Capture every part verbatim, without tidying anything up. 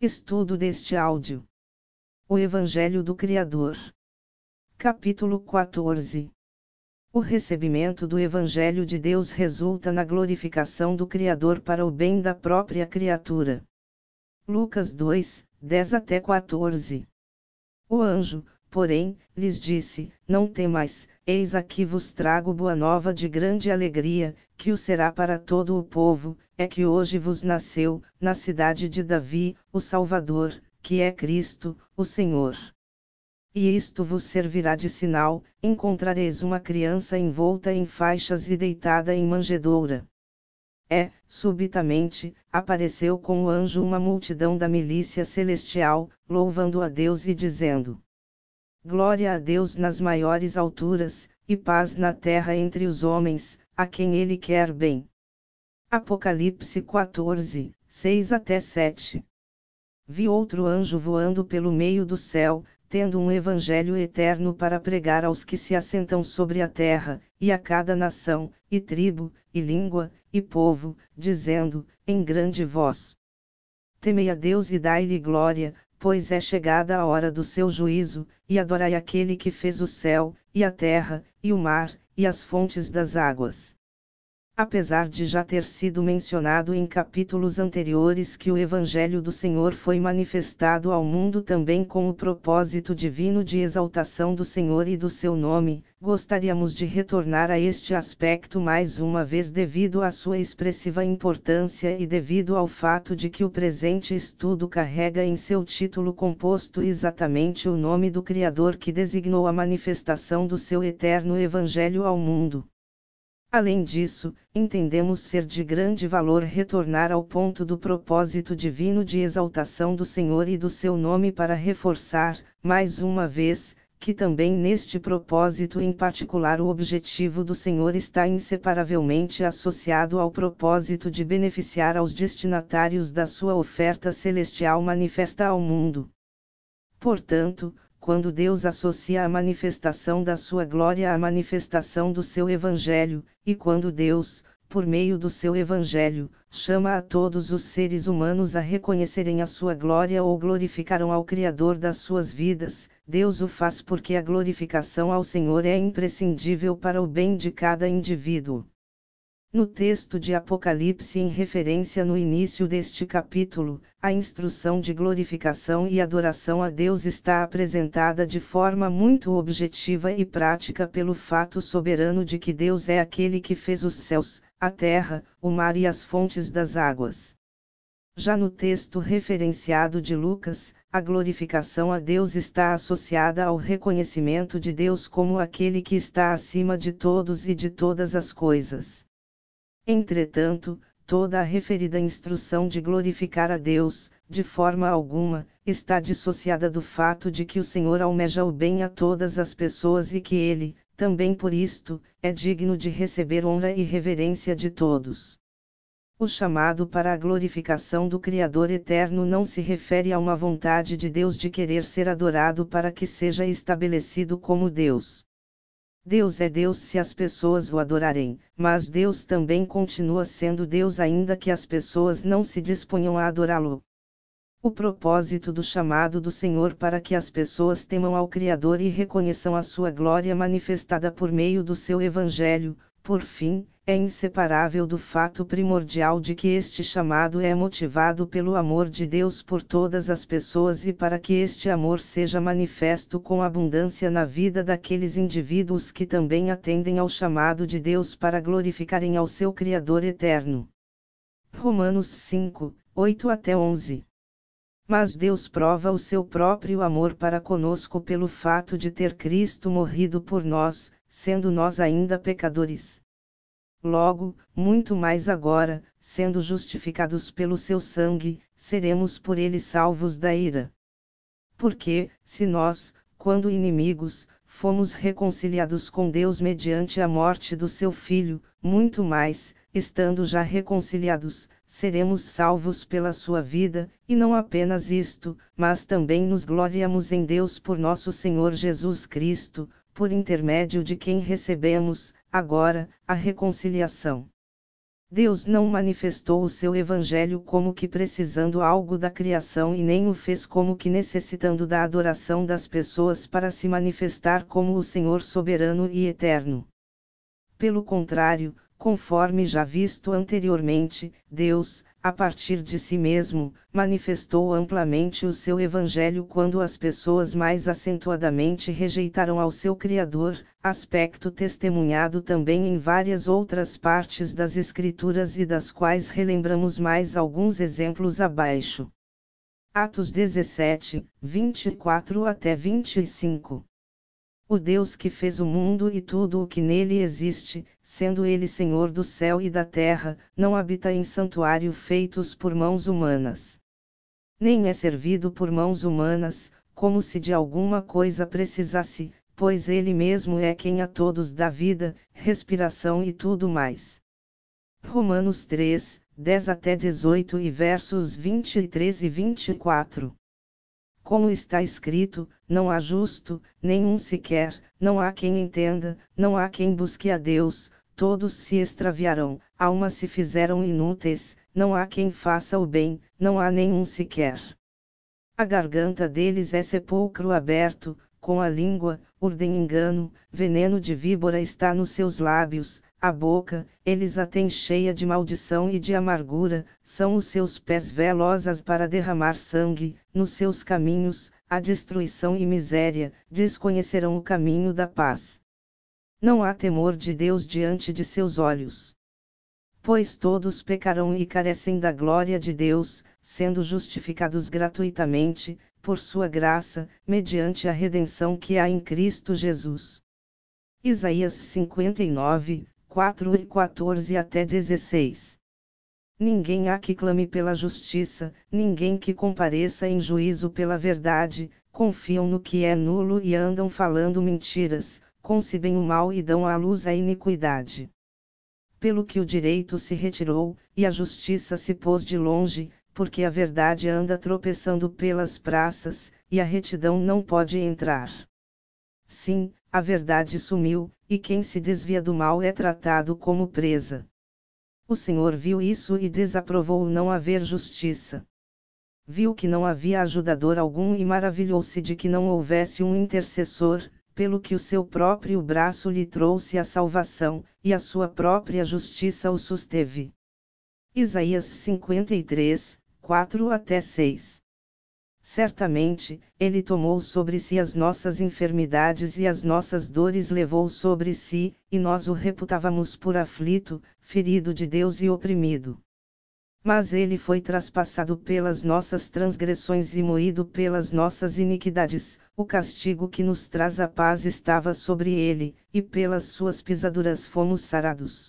Estudo deste áudio. O Evangelho do Criador. Capítulo quatorze. O recebimento do Evangelho de Deus resulta na glorificação do Criador para o bem da própria criatura. Lucas dois, dez até quatorze. O anjo, porém, lhes disse: Não temais, eis aqui vos trago boa nova de grande alegria, que o será para todo o povo, é que hoje vos nasceu, na cidade de Davi, o Salvador, que é Cristo, o Senhor. E isto vos servirá de sinal: encontrareis uma criança envolta em faixas e deitada em manjedoura. É, subitamente, apareceu com o anjo uma multidão da milícia celestial, louvando a Deus e dizendo: Glória a Deus nas maiores alturas, e paz na terra entre os homens, a quem Ele quer bem. Apocalipse quatorze, seis até sete. Vi outro anjo voando pelo meio do céu, tendo um evangelho eterno para pregar aos que se assentam sobre a terra, e a cada nação, e tribo, e língua, e povo, dizendo, em grande voz: Temei a Deus e dai-lhe glória, pois é chegada a hora do seu juízo, e adorai aquele que fez o céu, e a terra, e o mar, e as fontes das águas. Apesar de já ter sido mencionado em capítulos anteriores que o Evangelho do Senhor foi manifestado ao mundo também com o propósito divino de exaltação do Senhor e do seu nome, gostaríamos de retornar a este aspecto mais uma vez devido à sua expressiva importância e devido ao fato de que o presente estudo carrega em seu título composto exatamente o nome do Criador que designou a manifestação do seu eterno Evangelho ao mundo. Além disso, entendemos ser de grande valor retornar ao ponto do propósito divino de exaltação do Senhor e do seu nome para reforçar, mais uma vez, que também neste propósito em particular o objetivo do Senhor está inseparavelmente associado ao propósito de beneficiar aos destinatários da sua oferta celestial manifesta ao mundo. Portanto, quando Deus associa a manifestação da sua glória à manifestação do seu Evangelho, e quando Deus, por meio do seu Evangelho, chama a todos os seres humanos a reconhecerem a sua glória ou glorificarão ao Criador das suas vidas, Deus o faz porque a glorificação ao Senhor é imprescindível para o bem de cada indivíduo. No texto de Apocalipse em referência no início deste capítulo, a instrução de glorificação e adoração a Deus está apresentada de forma muito objetiva e prática pelo fato soberano de que Deus é aquele que fez os céus, a terra, o mar e as fontes das águas. Já no texto referenciado de Lucas, a glorificação a Deus está associada ao reconhecimento de Deus como aquele que está acima de todos e de todas as coisas. Entretanto, toda a referida instrução de glorificar a Deus, de forma alguma, está dissociada do fato de que o Senhor almeja o bem a todas as pessoas e que Ele, também por isto, é digno de receber honra e reverência de todos. O chamado para a glorificação do Criador eterno não se refere a uma vontade de Deus de querer ser adorado para que seja estabelecido como Deus. Deus é Deus se as pessoas o adorarem, mas Deus também continua sendo Deus ainda que as pessoas não se disponham a adorá-lo. O propósito do chamado do Senhor para que as pessoas temam ao Criador e reconheçam a sua glória manifestada por meio do seu Evangelho, por fim, é inseparável do fato primordial de que este chamado é motivado pelo amor de Deus por todas as pessoas e para que este amor seja manifesto com abundância na vida daqueles indivíduos que também atendem ao chamado de Deus para glorificarem ao seu Criador eterno. Romanos cinco, oito até onze. Mas Deus prova o seu próprio amor para conosco pelo fato de ter Cristo morrido por nós, sendo nós ainda pecadores. Logo, muito mais agora, sendo justificados pelo seu sangue, seremos por ele salvos da ira. Porque, se nós, quando inimigos, fomos reconciliados com Deus mediante a morte do seu Filho, muito mais, estando já reconciliados, seremos salvos pela sua vida, e não apenas isto, mas também nos gloriamos em Deus por nosso Senhor Jesus Cristo, por intermédio de quem recebemos, agora, a reconciliação. Deus não manifestou o seu evangelho como que precisando algo da criação e nem o fez como que necessitando da adoração das pessoas para se manifestar como o Senhor soberano e eterno. Pelo contrário, conforme já visto anteriormente, Deus, a partir de si mesmo, manifestou amplamente o seu evangelho quando as pessoas mais acentuadamente rejeitaram ao seu Criador, aspecto testemunhado também em várias outras partes das Escrituras e das quais relembramos mais alguns exemplos abaixo. Atos dezessete, vinte e quatro até vinte e cinco. O Deus que fez o mundo e tudo o que nele existe, sendo ele Senhor do céu e da terra, não habita em santuário feitos por mãos humanas. Nem é servido por mãos humanas, como se de alguma coisa precisasse, pois ele mesmo é quem a todos dá vida, respiração e tudo mais. Romanos três, dez até dezoito e versos vinte e três e vinte e quatro. Como está escrito, não há justo, nenhum sequer, não há quem entenda, não há quem busque a Deus, todos se extraviaram, almas se fizeram inúteis, não há quem faça o bem, não há nenhum sequer. A garganta deles é sepulcro aberto, com a língua, urdem engano, veneno de víbora está nos seus lábios, a boca, eles a têm cheia de maldição e de amargura, são os seus pés velozes para derramar sangue, nos seus caminhos, a destruição e miséria, desconhecerão o caminho da paz. Não há temor de Deus diante de seus olhos. Pois todos pecarão e carecem da glória de Deus, sendo justificados gratuitamente, por sua graça, mediante a redenção que há em Cristo Jesus. Isaías cinquenta e nove, quatro e quatorze até dezesseis. Ninguém há que clame pela justiça, ninguém que compareça em juízo pela verdade, confiam no que é nulo e andam falando mentiras, concebem o mal e dão à luz a iniquidade. Pelo que o direito se retirou, e a justiça se pôs de longe, porque a verdade anda tropeçando pelas praças, e a retidão não pode entrar. Sim, a verdade sumiu, e quem se desvia do mal é tratado como presa. O Senhor viu isso e desaprovou o não haver justiça. Viu que não havia ajudador algum e maravilhou-se de que não houvesse um intercessor, pelo que o seu próprio braço lhe trouxe a salvação, e a sua própria justiça o susteve. Isaías cinquenta e três, quatro até seis. Certamente, ele tomou sobre si as nossas enfermidades e as nossas dores levou sobre si, e nós o reputávamos por aflito, ferido de Deus e oprimido. Mas ele foi traspassado pelas nossas transgressões e moído pelas nossas iniquidades, o castigo que nos traz a paz estava sobre ele, e pelas suas pisaduras fomos sarados.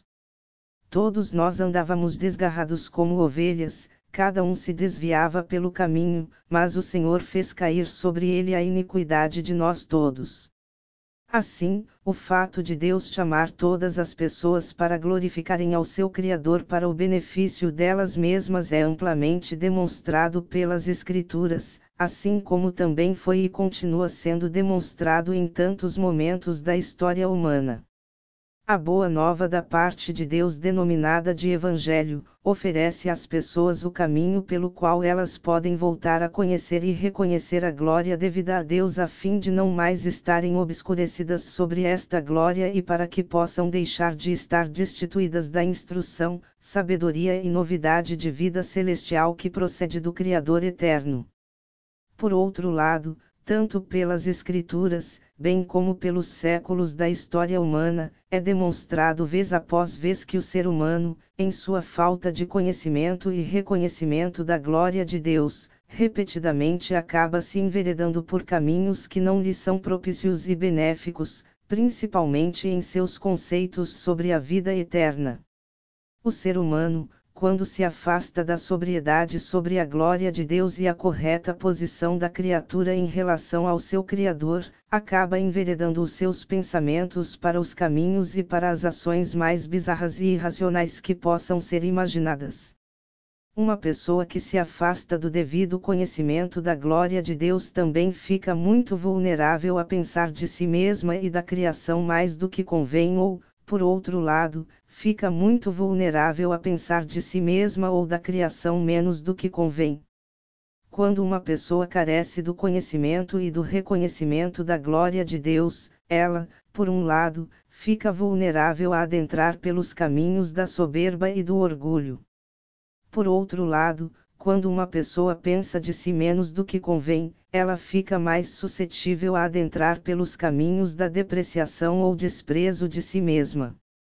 Todos nós andávamos desgarrados como ovelhas, cada um se desviava pelo caminho, mas o Senhor fez cair sobre ele a iniquidade de nós todos. Assim, o fato de Deus chamar todas as pessoas para glorificarem ao seu Criador para o benefício delas mesmas é amplamente demonstrado pelas Escrituras, assim como também foi e continua sendo demonstrado em tantos momentos da história humana. A boa nova da parte de Deus, denominada de Evangelho, oferece às pessoas o caminho pelo qual elas podem voltar a conhecer e reconhecer a glória devida a Deus a fim de não mais estarem obscurecidas sobre esta glória e para que possam deixar de estar destituídas da instrução, sabedoria e novidade de vida celestial que procede do Criador eterno. Por outro lado, tanto pelas Escrituras, bem como pelos séculos da história humana, é demonstrado vez após vez que o ser humano, em sua falta de conhecimento e reconhecimento da glória de Deus, repetidamente acaba se enveredando por caminhos que não lhe são propícios e benéficos, principalmente em seus conceitos sobre a vida eterna. O ser humano, quando se afasta da sobriedade sobre a glória de Deus e a correta posição da criatura em relação ao seu Criador, acaba enveredando os seus pensamentos para os caminhos e para as ações mais bizarras e irracionais que possam ser imaginadas. Uma pessoa que se afasta do devido conhecimento da glória de Deus também fica muito vulnerável a pensar de si mesma e da criação mais do que convém ou, por outro lado, fica muito vulnerável a pensar de si mesma ou da criação menos do que convém. Quando uma pessoa carece do conhecimento e do reconhecimento da glória de Deus, ela, por um lado, fica vulnerável a adentrar pelos caminhos da soberba e do orgulho. Por outro lado, quando uma pessoa pensa de si menos do que convém, ela fica mais suscetível a adentrar pelos caminhos da depreciação ou desprezo de si mesma.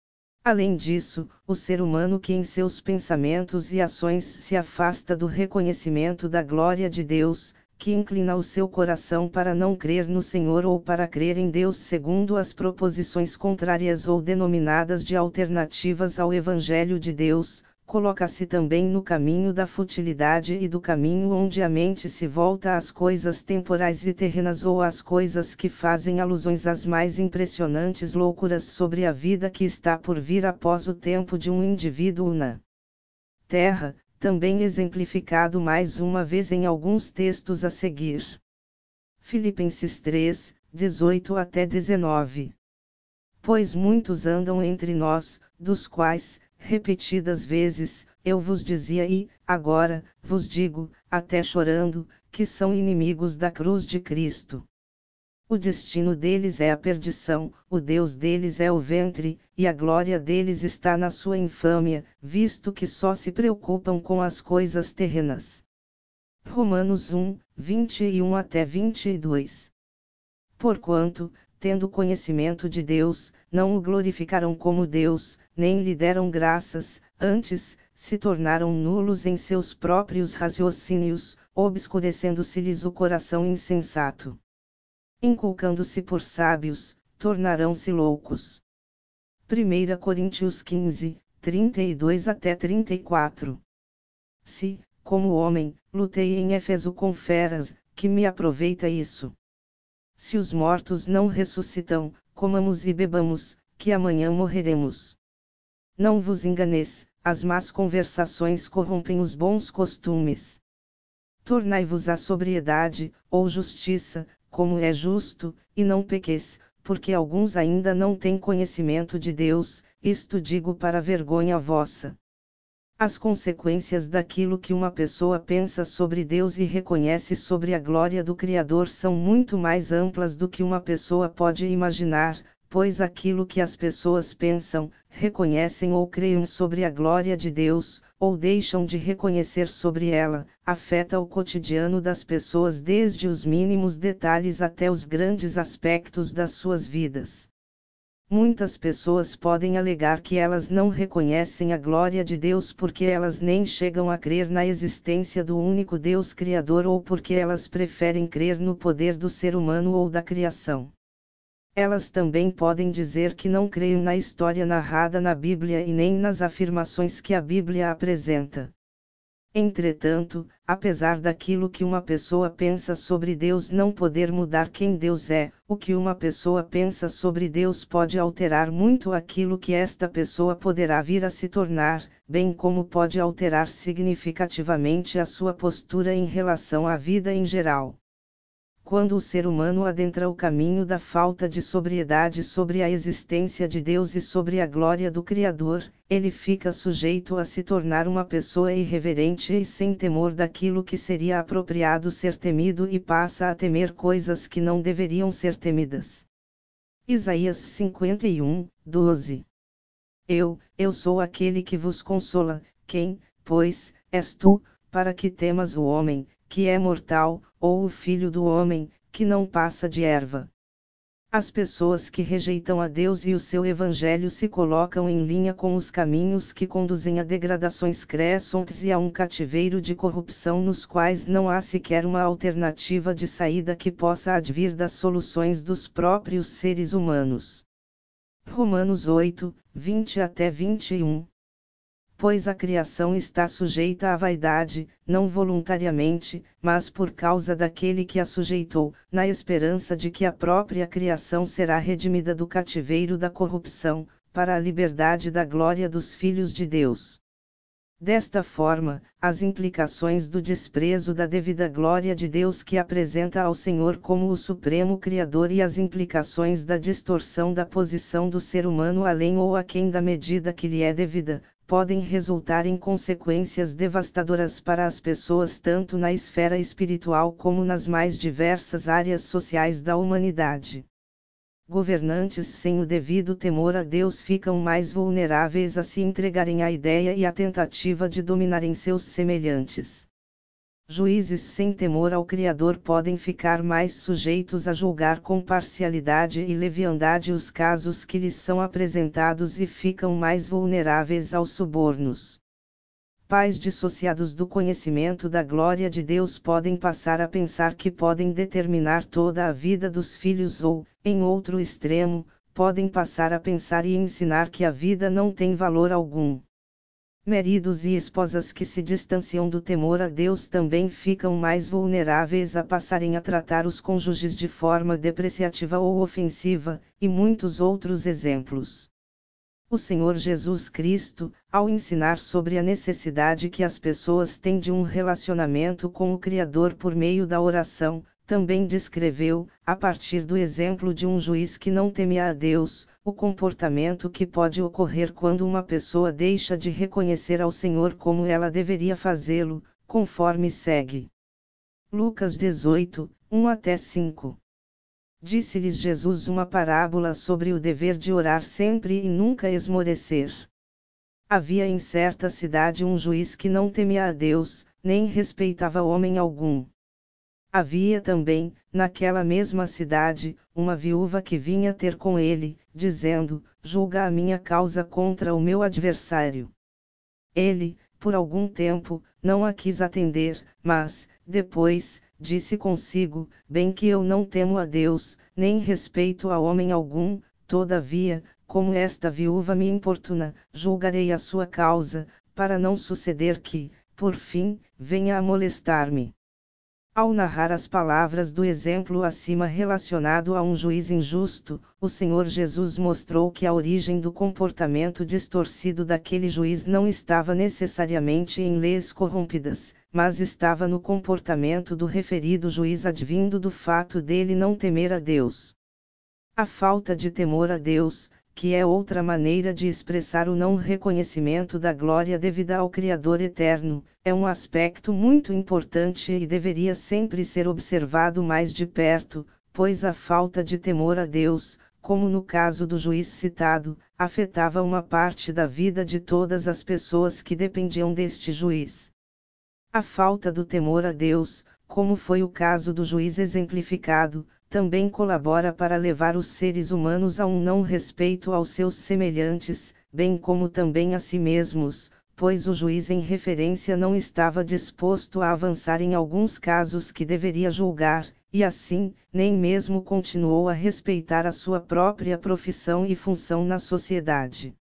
Além disso, o ser humano que em seus pensamentos e ações se afasta do reconhecimento da glória de Deus, que inclina o seu coração para não crer no Senhor ou para crer em Deus segundo as proposições contrárias ou denominadas de alternativas ao Evangelho de Deus, coloca-se também no caminho da futilidade e do caminho onde a mente se volta às coisas temporais e terrenas ou às coisas que fazem alusões às mais impressionantes loucuras sobre a vida que está por vir após o tempo de um indivíduo na Terra, também exemplificado mais uma vez em alguns textos a seguir. Filipenses três, dezoito até dezenove. Pois muitos andam entre nós, dos quais, repetidas vezes, eu vos dizia e, agora, vos digo, até chorando, que são inimigos da cruz de Cristo. O destino deles é a perdição, o Deus deles é o ventre, e a glória deles está na sua infâmia, visto que só se preocupam com as coisas terrenas. Romanos um, vinte e um até vinte e dois. Porquanto, tendo conhecimento de Deus, não o glorificaram como Deus, nem lhe deram graças, antes, se tornaram nulos em seus próprios raciocínios, obscurecendo-se-lhes o coração insensato. Inculcando-se por sábios, tornarão-se loucos. primeira Coríntios quinze, trinta e dois até trinta e quatro. Se, como homem, lutei em Éfeso com feras, que me aproveita isso? Se os mortos não ressuscitam, comamos e bebamos, que amanhã morreremos. Não vos enganeis, as más conversações corrompem os bons costumes. Tornai-vos à sobriedade, ou justiça, como é justo, e não pequeis, porque alguns ainda não têm conhecimento de Deus, isto digo para vergonha vossa. As consequências daquilo que uma pessoa pensa sobre Deus e reconhece sobre a glória do Criador são muito mais amplas do que uma pessoa pode imaginar, pois aquilo que as pessoas pensam, reconhecem ou creem sobre a glória de Deus, ou deixam de reconhecer sobre ela, afeta o cotidiano das pessoas desde os mínimos detalhes até os grandes aspectos das suas vidas. Muitas pessoas podem alegar que elas não reconhecem a glória de Deus porque elas nem chegam a crer na existência do único Deus Criador ou porque elas preferem crer no poder do ser humano ou da criação. Elas também podem dizer que não creem na história narrada na Bíblia e nem nas afirmações que a Bíblia apresenta. Entretanto, apesar daquilo que uma pessoa pensa sobre Deus não poder mudar quem Deus é, o que uma pessoa pensa sobre Deus pode alterar muito aquilo que esta pessoa poderá vir a se tornar, bem como pode alterar significativamente a sua postura em relação à vida em geral. Quando o ser humano adentra o caminho da falta de sobriedade sobre a existência de Deus e sobre a glória do Criador, ele fica sujeito a se tornar uma pessoa irreverente e sem temor daquilo que seria apropriado ser temido e passa a temer coisas que não deveriam ser temidas. Isaías cinquenta e um, doze. Eu, eu sou aquele que vos consola, quem, pois, és tu, para que temas o homem, que é mortal, ou o filho do homem, que não passa de erva. As pessoas que rejeitam a Deus e o seu evangelho se colocam em linha com os caminhos que conduzem a degradações crescentes e a um cativeiro de corrupção nos quais não há sequer uma alternativa de saída que possa advir das soluções dos próprios seres humanos. Romanos oito, vinte até vinte e um. Pois a criação está sujeita à vaidade, não voluntariamente, mas por causa daquele que a sujeitou, na esperança de que a própria criação será redimida do cativeiro da corrupção, para a liberdade da glória dos filhos de Deus. Desta forma, as implicações do desprezo da devida glória de Deus que apresenta ao Senhor como o Supremo Criador e as implicações da distorção da posição do ser humano além ou aquém da medida que lhe é devida, podem resultar em consequências devastadoras para as pessoas tanto na esfera espiritual como nas mais diversas áreas sociais da humanidade. Governantes sem o devido temor a Deus ficam mais vulneráveis a se entregarem à ideia e à tentativa de dominarem seus semelhantes. Juízes sem temor ao Criador podem ficar mais sujeitos a julgar com parcialidade e leviandade os casos que lhes são apresentados e ficam mais vulneráveis aos subornos. Pais dissociados do conhecimento da glória de Deus podem passar a pensar que podem determinar toda a vida dos filhos ou, em outro extremo, podem passar a pensar e ensinar que a vida não tem valor algum. Maridos e esposas que se distanciam do temor a Deus também ficam mais vulneráveis a passarem a tratar os cônjuges de forma depreciativa ou ofensiva, e muitos outros exemplos. O Senhor Jesus Cristo, ao ensinar sobre a necessidade que as pessoas têm de um relacionamento com o Criador por meio da oração, também descreveu, a partir do exemplo de um juiz que não temia a Deus, o comportamento que pode ocorrer quando uma pessoa deixa de reconhecer ao Senhor como ela deveria fazê-lo, conforme segue. Lucas dezoito, um até cinco. Disse-lhes Jesus uma parábola sobre o dever de orar sempre e nunca esmorecer. Havia em certa cidade um juiz que não temia a Deus, nem respeitava homem algum. Havia também, naquela mesma cidade, uma viúva que vinha ter com ele, dizendo: julga a minha causa contra o meu adversário. Ele, por algum tempo, não a quis atender, mas, depois, disse consigo: bem que eu não temo a Deus, nem respeito a homem algum, todavia, como esta viúva me importuna, julgarei a sua causa, para não suceder que, por fim, venha a molestar-me. Ao narrar as palavras do exemplo acima relacionado a um juiz injusto, o Senhor Jesus mostrou que a origem do comportamento distorcido daquele juiz não estava necessariamente em leis corrompidas, mas estava no comportamento do referido juiz advindo do fato dele não temer a Deus. A falta de temor a Deus, que é outra maneira de expressar o não reconhecimento da glória devida ao Criador eterno, é um aspecto muito importante e deveria sempre ser observado mais de perto, pois a falta de temor a Deus, como no caso do juiz citado, afetava uma parte da vida de todas as pessoas que dependiam deste juiz. A falta do temor a Deus, como foi o caso do juiz exemplificado, também colabora para levar os seres humanos a um não respeito aos seus semelhantes, bem como também a si mesmos, pois o juiz em referência não estava disposto a avançar em alguns casos que deveria julgar, e assim, nem mesmo continuou a respeitar a sua própria profissão e função na sociedade.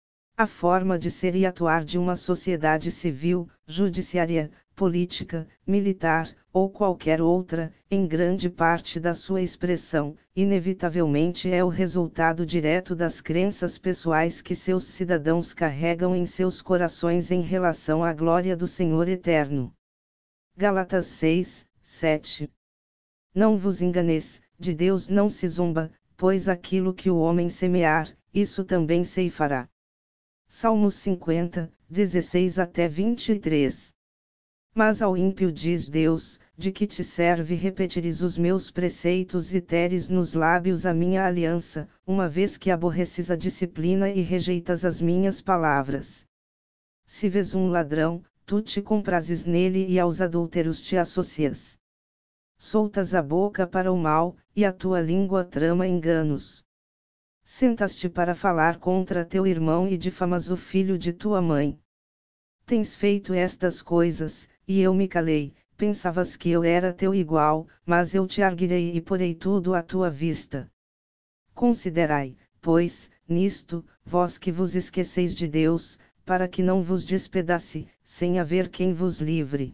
A forma de ser e atuar de uma sociedade civil, judiciária, política, militar, ou qualquer outra, em grande parte da sua expressão, inevitavelmente é o resultado direto das crenças pessoais que seus cidadãos carregam em seus corações em relação à glória do Senhor eterno. Gálatas seis, sete. Não vos enganeis, de Deus não se zomba, pois aquilo que o homem semear, isso também ceifará. Salmos cinquenta, dezesseis até vinte e três. Mas ao ímpio diz Deus: de que te serve repetires os meus preceitos e teres nos lábios a minha aliança, uma vez que aborreces a disciplina e rejeitas as minhas palavras? Se vês um ladrão, tu te comprases nele e aos adúlteros te associas. Soltas a boca para o mal, e a tua língua trama enganos. Sentas-te para falar contra teu irmão e difamas o filho de tua mãe. Tens feito estas coisas, e eu me calei, pensavas que eu era teu igual, mas eu te arguirei e porei tudo à tua vista. Considerai, pois, nisto, vós que vos esqueceis de Deus, para que não vos despedace, sem haver quem vos livre.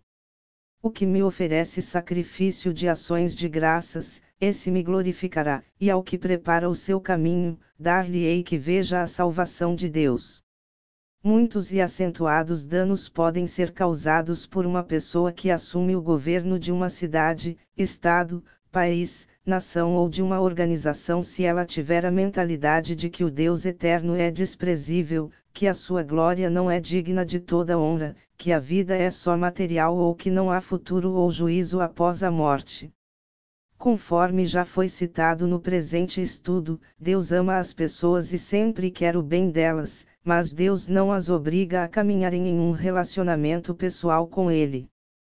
O que me oferece sacrifício de ações de graças, esse me glorificará, e ao que prepara o seu caminho, dar-lhe-ei que veja a salvação de Deus. Muitos e acentuados danos podem ser causados por uma pessoa que assume o governo de uma cidade, estado, país, nação ou de uma organização se ela tiver a mentalidade de que o Deus eterno é desprezível, que a sua glória não é digna de toda honra, que a vida é só material ou que não há futuro ou juízo após a morte. Conforme já foi citado no presente estudo, Deus ama as pessoas e sempre quer o bem delas, mas Deus não as obriga a caminharem em um relacionamento pessoal com Ele.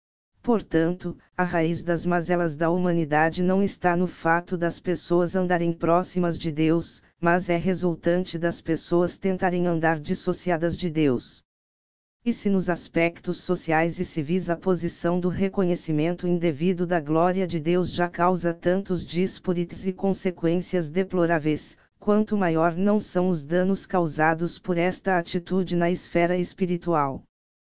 Portanto, a raiz das mazelas da humanidade não está no fato das pessoas andarem próximas de Deus, mas é resultante das pessoas tentarem andar dissociadas de Deus. E se nos aspectos sociais e civis a posição do reconhecimento indevido da glória de Deus já causa tantos disparites e consequências deploráveis, quanto maior não são os danos causados por esta atitude na esfera espiritual.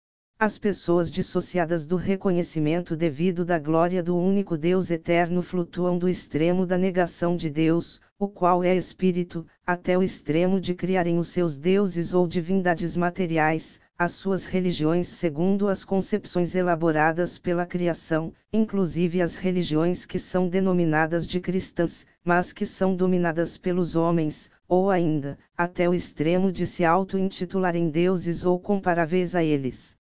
As pessoas dissociadas do reconhecimento devido da glória do único Deus eterno flutuam do extremo da negação de Deus, o qual é espírito, até o extremo de criarem os seus deuses ou divindades materiais, as suas religiões segundo as concepções elaboradas pela criação, inclusive as religiões que são denominadas de cristãs, mas que são dominadas pelos homens, ou ainda, até o extremo de se auto-intitularem deuses ou comparáveis a eles.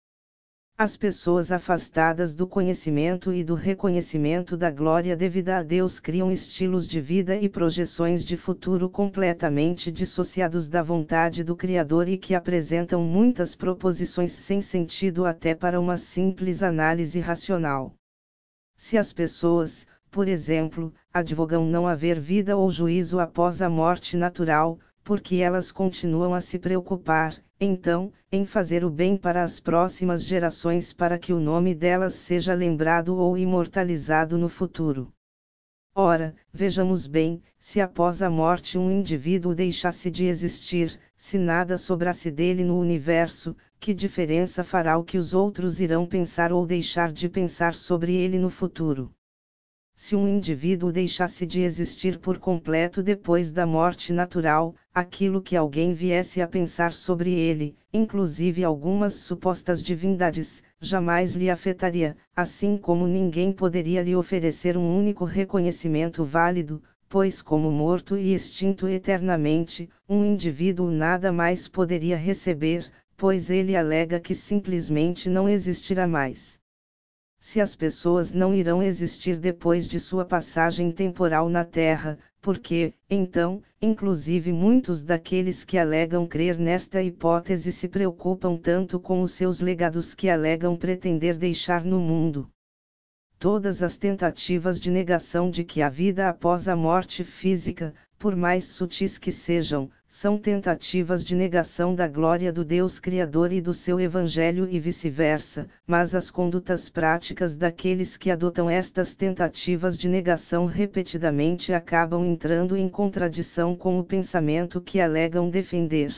As pessoas afastadas do conhecimento e do reconhecimento da glória devida a Deus criam estilos de vida e projeções de futuro completamente dissociados da vontade do Criador e que apresentam muitas proposições sem sentido até para uma simples análise racional. Se as pessoas, por exemplo, advogam não haver vida ou juízo após a morte natural, porque elas continuam a se preocupar, então, em fazer o bem para as próximas gerações para que o nome delas seja lembrado ou imortalizado no futuro. Ora, vejamos bem, se após a morte um indivíduo deixasse de existir, se nada sobrasse dele no universo, que diferença fará o que os outros irão pensar ou deixar de pensar sobre ele no futuro? Se um indivíduo deixasse de existir por completo depois da morte natural, aquilo que alguém viesse a pensar sobre ele, inclusive algumas supostas divindades, jamais lhe afetaria, assim como ninguém poderia lhe oferecer um único reconhecimento válido, pois como morto e extinto eternamente, um indivíduo nada mais poderia receber, pois ele alega que simplesmente não existirá mais. Se as pessoas não irão existir depois de sua passagem temporal na Terra, porque, então, inclusive muitos daqueles que alegam crer nesta hipótese se preocupam tanto com os seus legados que alegam pretender deixar no mundo. Todas as tentativas de negação de que há vida após a morte física, por mais sutis que sejam, são tentativas de negação da glória do Deus Criador e do seu Evangelho e vice-versa, mas as condutas práticas daqueles que adotam estas tentativas de negação repetidamente acabam entrando em contradição com o pensamento que alegam defender.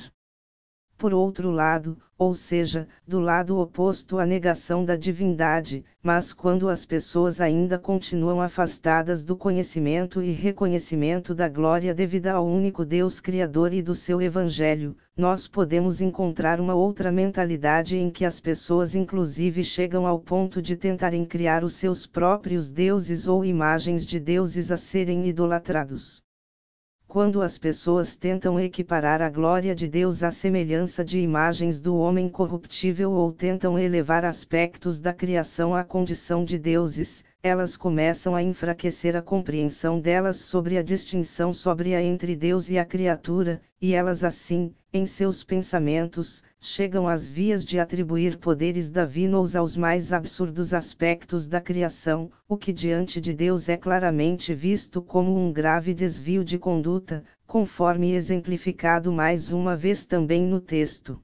Por outro lado, ou seja, do lado oposto à negação da divindade, mas quando as pessoas ainda continuam afastadas do conhecimento e reconhecimento da glória devida ao único Deus Criador e do seu Evangelho, nós podemos encontrar uma outra mentalidade em que as pessoas inclusive chegam ao ponto de tentarem criar os seus próprios deuses ou imagens de deuses a serem idolatrados. Quando as pessoas tentam equiparar a glória de Deus à semelhança de imagens do homem corruptível ou tentam elevar aspectos da criação à condição de deuses, elas começam a enfraquecer a compreensão delas sobre a distinção sóbria entre Deus e a criatura, e elas assim, em seus pensamentos, chegam às vias de atribuir poderes divinos aos mais absurdos aspectos da criação, o que diante de Deus é claramente visto como um grave desvio de conduta, conforme exemplificado mais uma vez também no texto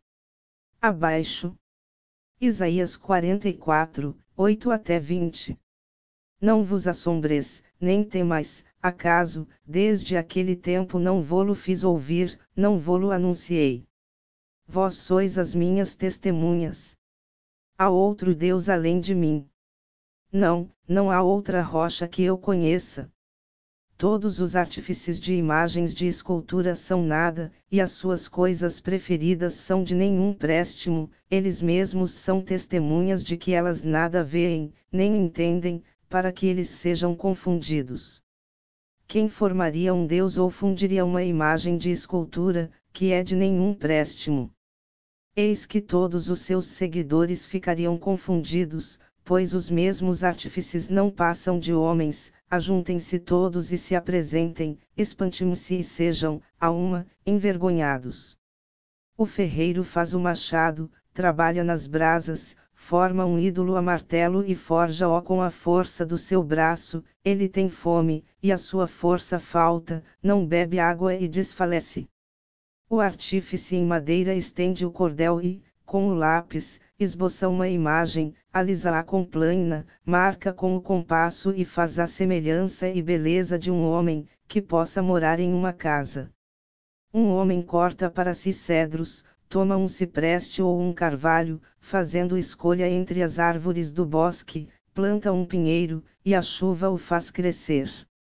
abaixo. Isaías quarenta e quatro, oito até vinte. Não vos assombreis, nem temais, acaso, desde aquele tempo não vô-lo fiz ouvir, não vô-lo anunciei. Vós sois as minhas testemunhas. Há outro Deus além de mim? Não, não há outra rocha que eu conheça. Todos os artífices de imagens de escultura são nada, e as suas coisas preferidas são de nenhum préstimo, eles mesmos são testemunhas de que elas nada veem, nem entendem, para que eles sejam confundidos. Quem formaria um deus ou fundiria uma imagem de escultura, que é de nenhum préstimo? Eis que todos os seus seguidores ficariam confundidos, pois os mesmos artífices não passam de homens. Ajuntem-se todos e se apresentem, espantem-se e sejam, a uma, envergonhados. O ferreiro faz o machado, trabalha nas brasas, forma um ídolo a martelo e forja-o com a força do seu braço. Ele tem fome, e a sua força falta, não bebe água e desfalece. O artífice em madeira estende o cordel e, com o lápis, esboça uma imagem, alisa-a com plana, marca com o compasso e faz a semelhança e beleza de um homem, que possa morar em uma casa. Um homem corta para si cedros, toma um cipreste ou um carvalho, fazendo escolha entre as árvores do bosque, planta um pinheiro, e a chuva o faz crescer.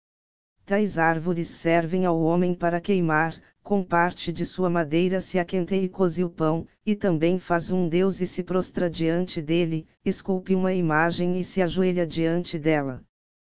Tais árvores servem ao homem para queimar, com parte de sua madeira se aquenta e coze o pão, e também faz um deus e se prostra diante dele, esculpe uma imagem e se ajoelha diante dela.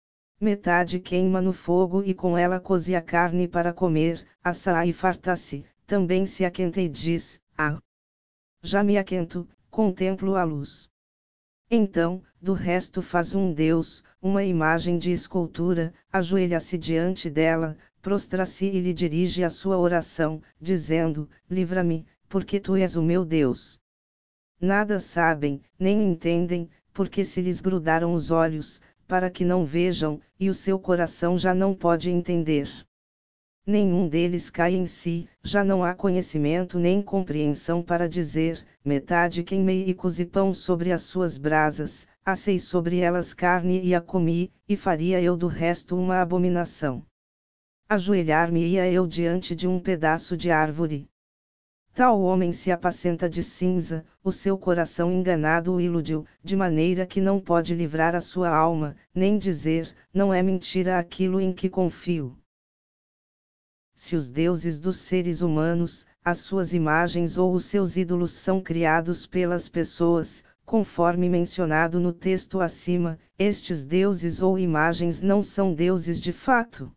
Metade queima no fogo e com ela coze a carne para comer, assa-a e farta-se, também se aquenta e diz, ah! Já me aquento, contemplo a luz. Então, do resto faz um deus, uma imagem de escultura, ajoelha-se diante dela, prostra-se e lhe dirige a sua oração, dizendo, livra-me, porque tu és o meu Deus. Nada sabem, nem entendem, porque se lhes grudaram os olhos, para que não vejam, e o seu coração já não pode entender. Nenhum deles cai em si, já não há conhecimento nem compreensão para dizer, metade queimei e cozi pão sobre as suas brasas, assei sobre elas carne e a comi, e faria eu do resto uma abominação. Ajoelhar-me-ia eu diante de um pedaço de árvore. Tal homem se apacenta de cinza, o seu coração enganado o iludiu, de maneira que não pode livrar a sua alma, nem dizer, não é mentira aquilo em que confio. Se os deuses dos seres humanos, as suas imagens ou os seus ídolos são criados pelas pessoas, conforme mencionado no texto acima, estes deuses ou imagens não são deuses de fato.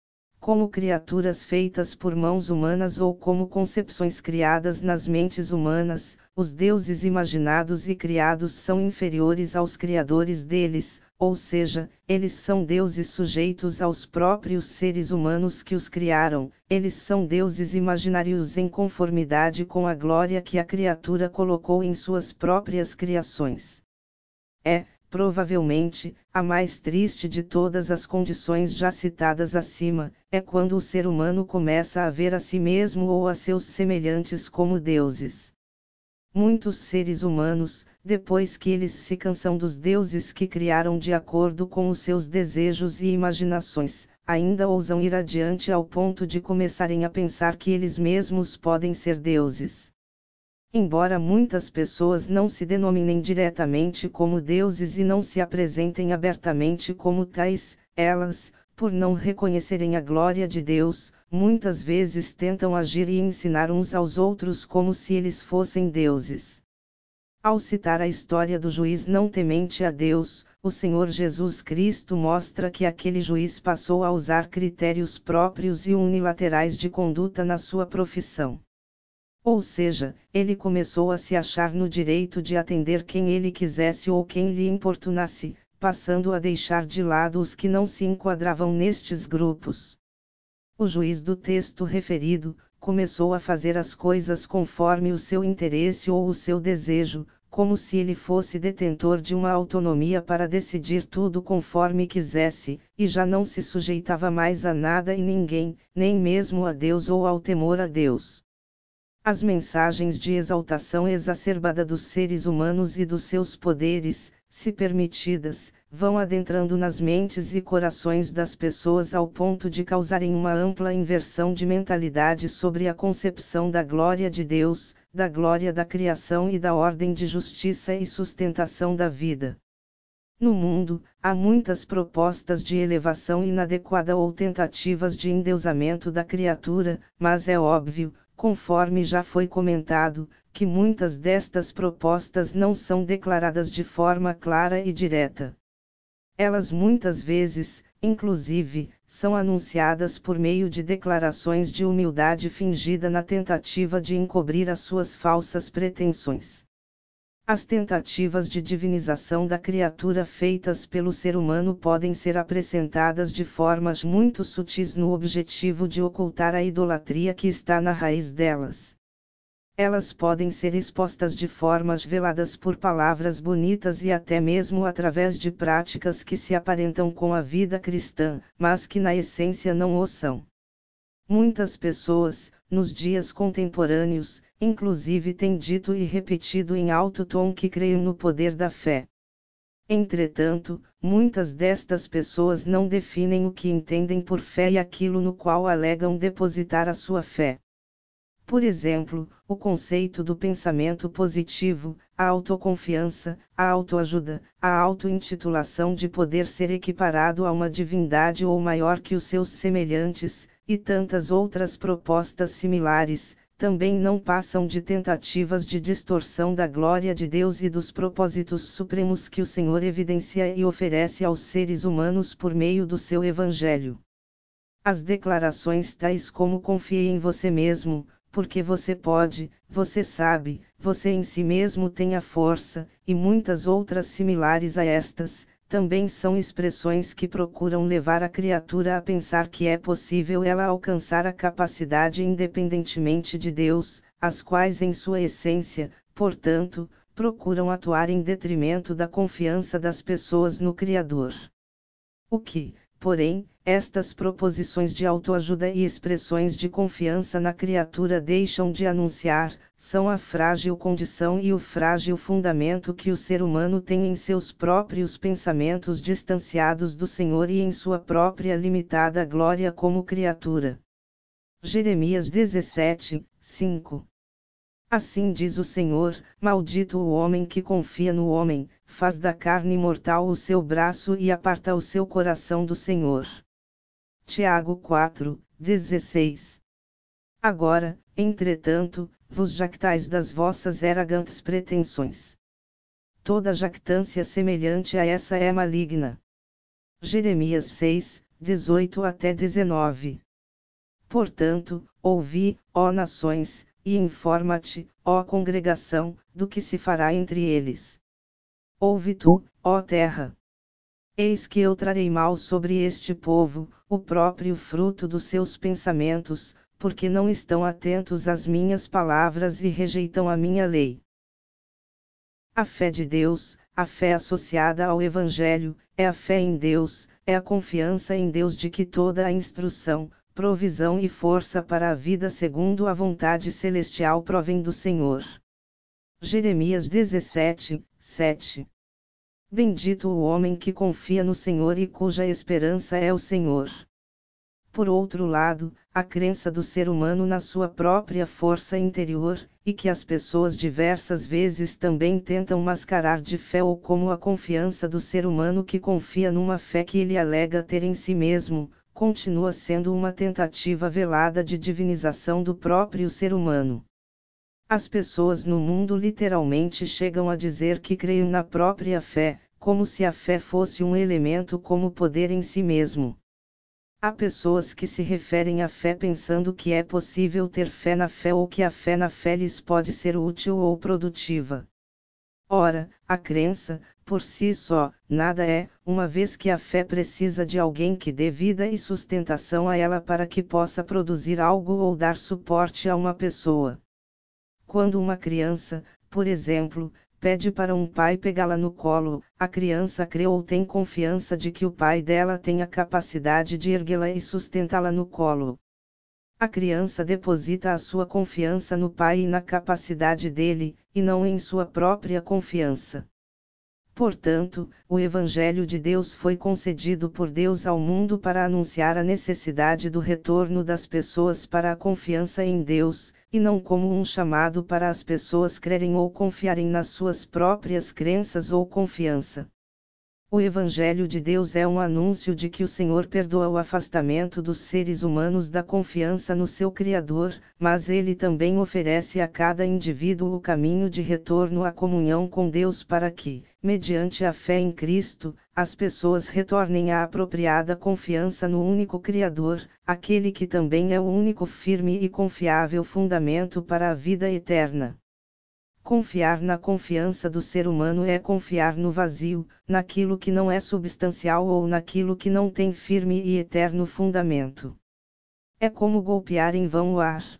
Como criaturas feitas por mãos humanas ou como concepções criadas nas mentes humanas, os deuses imaginados e criados são inferiores aos criadores deles, ou seja, eles são deuses sujeitos aos próprios seres humanos que os criaram, eles são deuses imaginários em conformidade com a glória que a criatura colocou em suas próprias criações. É, provavelmente, a mais triste de todas as condições já citadas acima, é quando o ser humano começa a ver a si mesmo ou a seus semelhantes como deuses. Muitos seres humanos, depois que eles se cansam dos deuses que criaram de acordo com os seus desejos e imaginações, ainda ousam ir adiante ao ponto de começarem a pensar que eles mesmos podem ser deuses. Embora muitas pessoas não se denominem diretamente como deuses e não se apresentem abertamente como tais, elas, por não reconhecerem a glória de Deus, muitas vezes tentam agir e ensinar uns aos outros como se eles fossem deuses. Ao citar a história do juiz não temente a Deus, o Senhor Jesus Cristo mostra que aquele juiz passou a usar critérios próprios e unilaterais de conduta na sua profissão. Ou seja, ele começou a se achar no direito de atender quem ele quisesse ou quem lhe importunasse, passando a deixar de lado os que não se enquadravam nestes grupos. O juiz do texto referido, começou a fazer as coisas conforme o seu interesse ou o seu desejo, como se ele fosse detentor de uma autonomia para decidir tudo conforme quisesse, e já não se sujeitava mais a nada e ninguém, nem mesmo a Deus ou ao temor a Deus. As mensagens de exaltação exacerbada dos seres humanos e dos seus poderes, se permitidas, vão adentrando nas mentes e corações das pessoas ao ponto de causarem uma ampla inversão de mentalidade sobre a concepção da glória de Deus, da glória da criação e da ordem de justiça e sustentação da vida. No mundo, há muitas propostas de elevação inadequada ou tentativas de endeusamento da criatura, mas é óbvio, conforme já foi comentado, que muitas destas propostas não são declaradas de forma clara e direta. Elas muitas vezes, inclusive, são anunciadas por meio de declarações de humildade fingida na tentativa de encobrir as suas falsas pretensões. As tentativas de divinização da criatura feitas pelo ser humano podem ser apresentadas de formas muito sutis no objetivo de ocultar a idolatria que está na raiz delas. Elas podem ser expostas de formas veladas por palavras bonitas e até mesmo através de práticas que se aparentam com a vida cristã, mas que na essência não o são. Muitas pessoas, nos dias contemporâneos, inclusive têm dito e repetido em alto tom que creem no poder da fé. Entretanto, muitas destas pessoas não definem o que entendem por fé e aquilo no qual alegam depositar a sua fé. Por exemplo, o conceito do pensamento positivo, a autoconfiança, a autoajuda, a auto-intitulação de poder ser equiparado a uma divindade ou maior que os seus semelhantes, e tantas outras propostas similares, também não passam de tentativas de distorção da glória de Deus e dos propósitos supremos que o Senhor evidencia e oferece aos seres humanos por meio do seu Evangelho. As declarações tais como confie em você mesmo, porque você pode, você sabe, você em si mesmo tem a força, e muitas outras similares a estas, também são expressões que procuram levar a criatura a pensar que é possível ela alcançar a capacidade independentemente de Deus, as quais em sua essência, portanto, procuram atuar em detrimento da confiança das pessoas no Criador. O que, porém, estas proposições de autoajuda e expressões de confiança na criatura deixam de anunciar, são a frágil condição e o frágil fundamento que o ser humano tem em seus próprios pensamentos distanciados do Senhor e em sua própria limitada glória como criatura. Jeremias dezessete, cinco. Assim diz o Senhor: maldito o homem que confia no homem, faz da carne mortal o seu braço e aparta o seu coração do Senhor. Tiago quatro, dezesseis. Agora, entretanto, vos jactais das vossas arrogantes pretensões. Toda jactância semelhante a essa é maligna. Jeremias seis, dezoito até dezenove. Portanto, ouvi, ó nações, e informa-te, ó congregação, do que se fará entre eles. Ouve tu, ó terra. Eis que eu trarei mal sobre este povo, o próprio fruto dos seus pensamentos, porque não estão atentos às minhas palavras e rejeitam a minha lei. A fé de Deus, a fé associada ao Evangelho, é a fé em Deus, é a confiança em Deus de que toda a instrução, provisão e força para a vida segundo a vontade celestial provém do Senhor. Jeremias dezessete, sete. Bendito o homem que confia no Senhor e cuja esperança é o Senhor. Por outro lado, a crença do ser humano na sua própria força interior, e que as pessoas diversas vezes também tentam mascarar de fé ou como a confiança do ser humano que confia numa fé que ele alega ter em si mesmo, continua sendo uma tentativa velada de divinização do próprio ser humano. As pessoas no mundo literalmente chegam a dizer que creem na própria fé, como se a fé fosse um elemento como poder em si mesmo. Há pessoas que se referem à fé pensando que é possível ter fé na fé ou que a fé na fé lhes pode ser útil ou produtiva. Ora, a crença, por si só, nada é, uma vez que a fé precisa de alguém que dê vida e sustentação a ela para que possa produzir algo ou dar suporte a uma pessoa. Quando uma criança, por exemplo, pede para um pai pegá-la no colo, a criança crê ou tem confiança de que o pai dela tem a capacidade de erguê-la e sustentá-la no colo. A criança deposita a sua confiança no pai e na capacidade dele, e não em sua própria confiança. Portanto, o Evangelho de Deus foi concedido por Deus ao mundo para anunciar a necessidade do retorno das pessoas para a confiança em Deus, e não como um chamado para as pessoas crerem ou confiarem nas suas próprias crenças ou confiança. O Evangelho de Deus é um anúncio de que o Senhor perdoa o afastamento dos seres humanos da confiança no seu Criador, mas ele também oferece a cada indivíduo o caminho de retorno à comunhão com Deus para que, mediante a fé em Cristo, as pessoas retornem à apropriada confiança no único Criador, aquele que também é o único firme e confiável fundamento para a vida eterna. Confiar na confiança do ser humano é confiar no vazio, naquilo que não é substancial ou naquilo que não tem firme e eterno fundamento. É como golpear em vão o ar.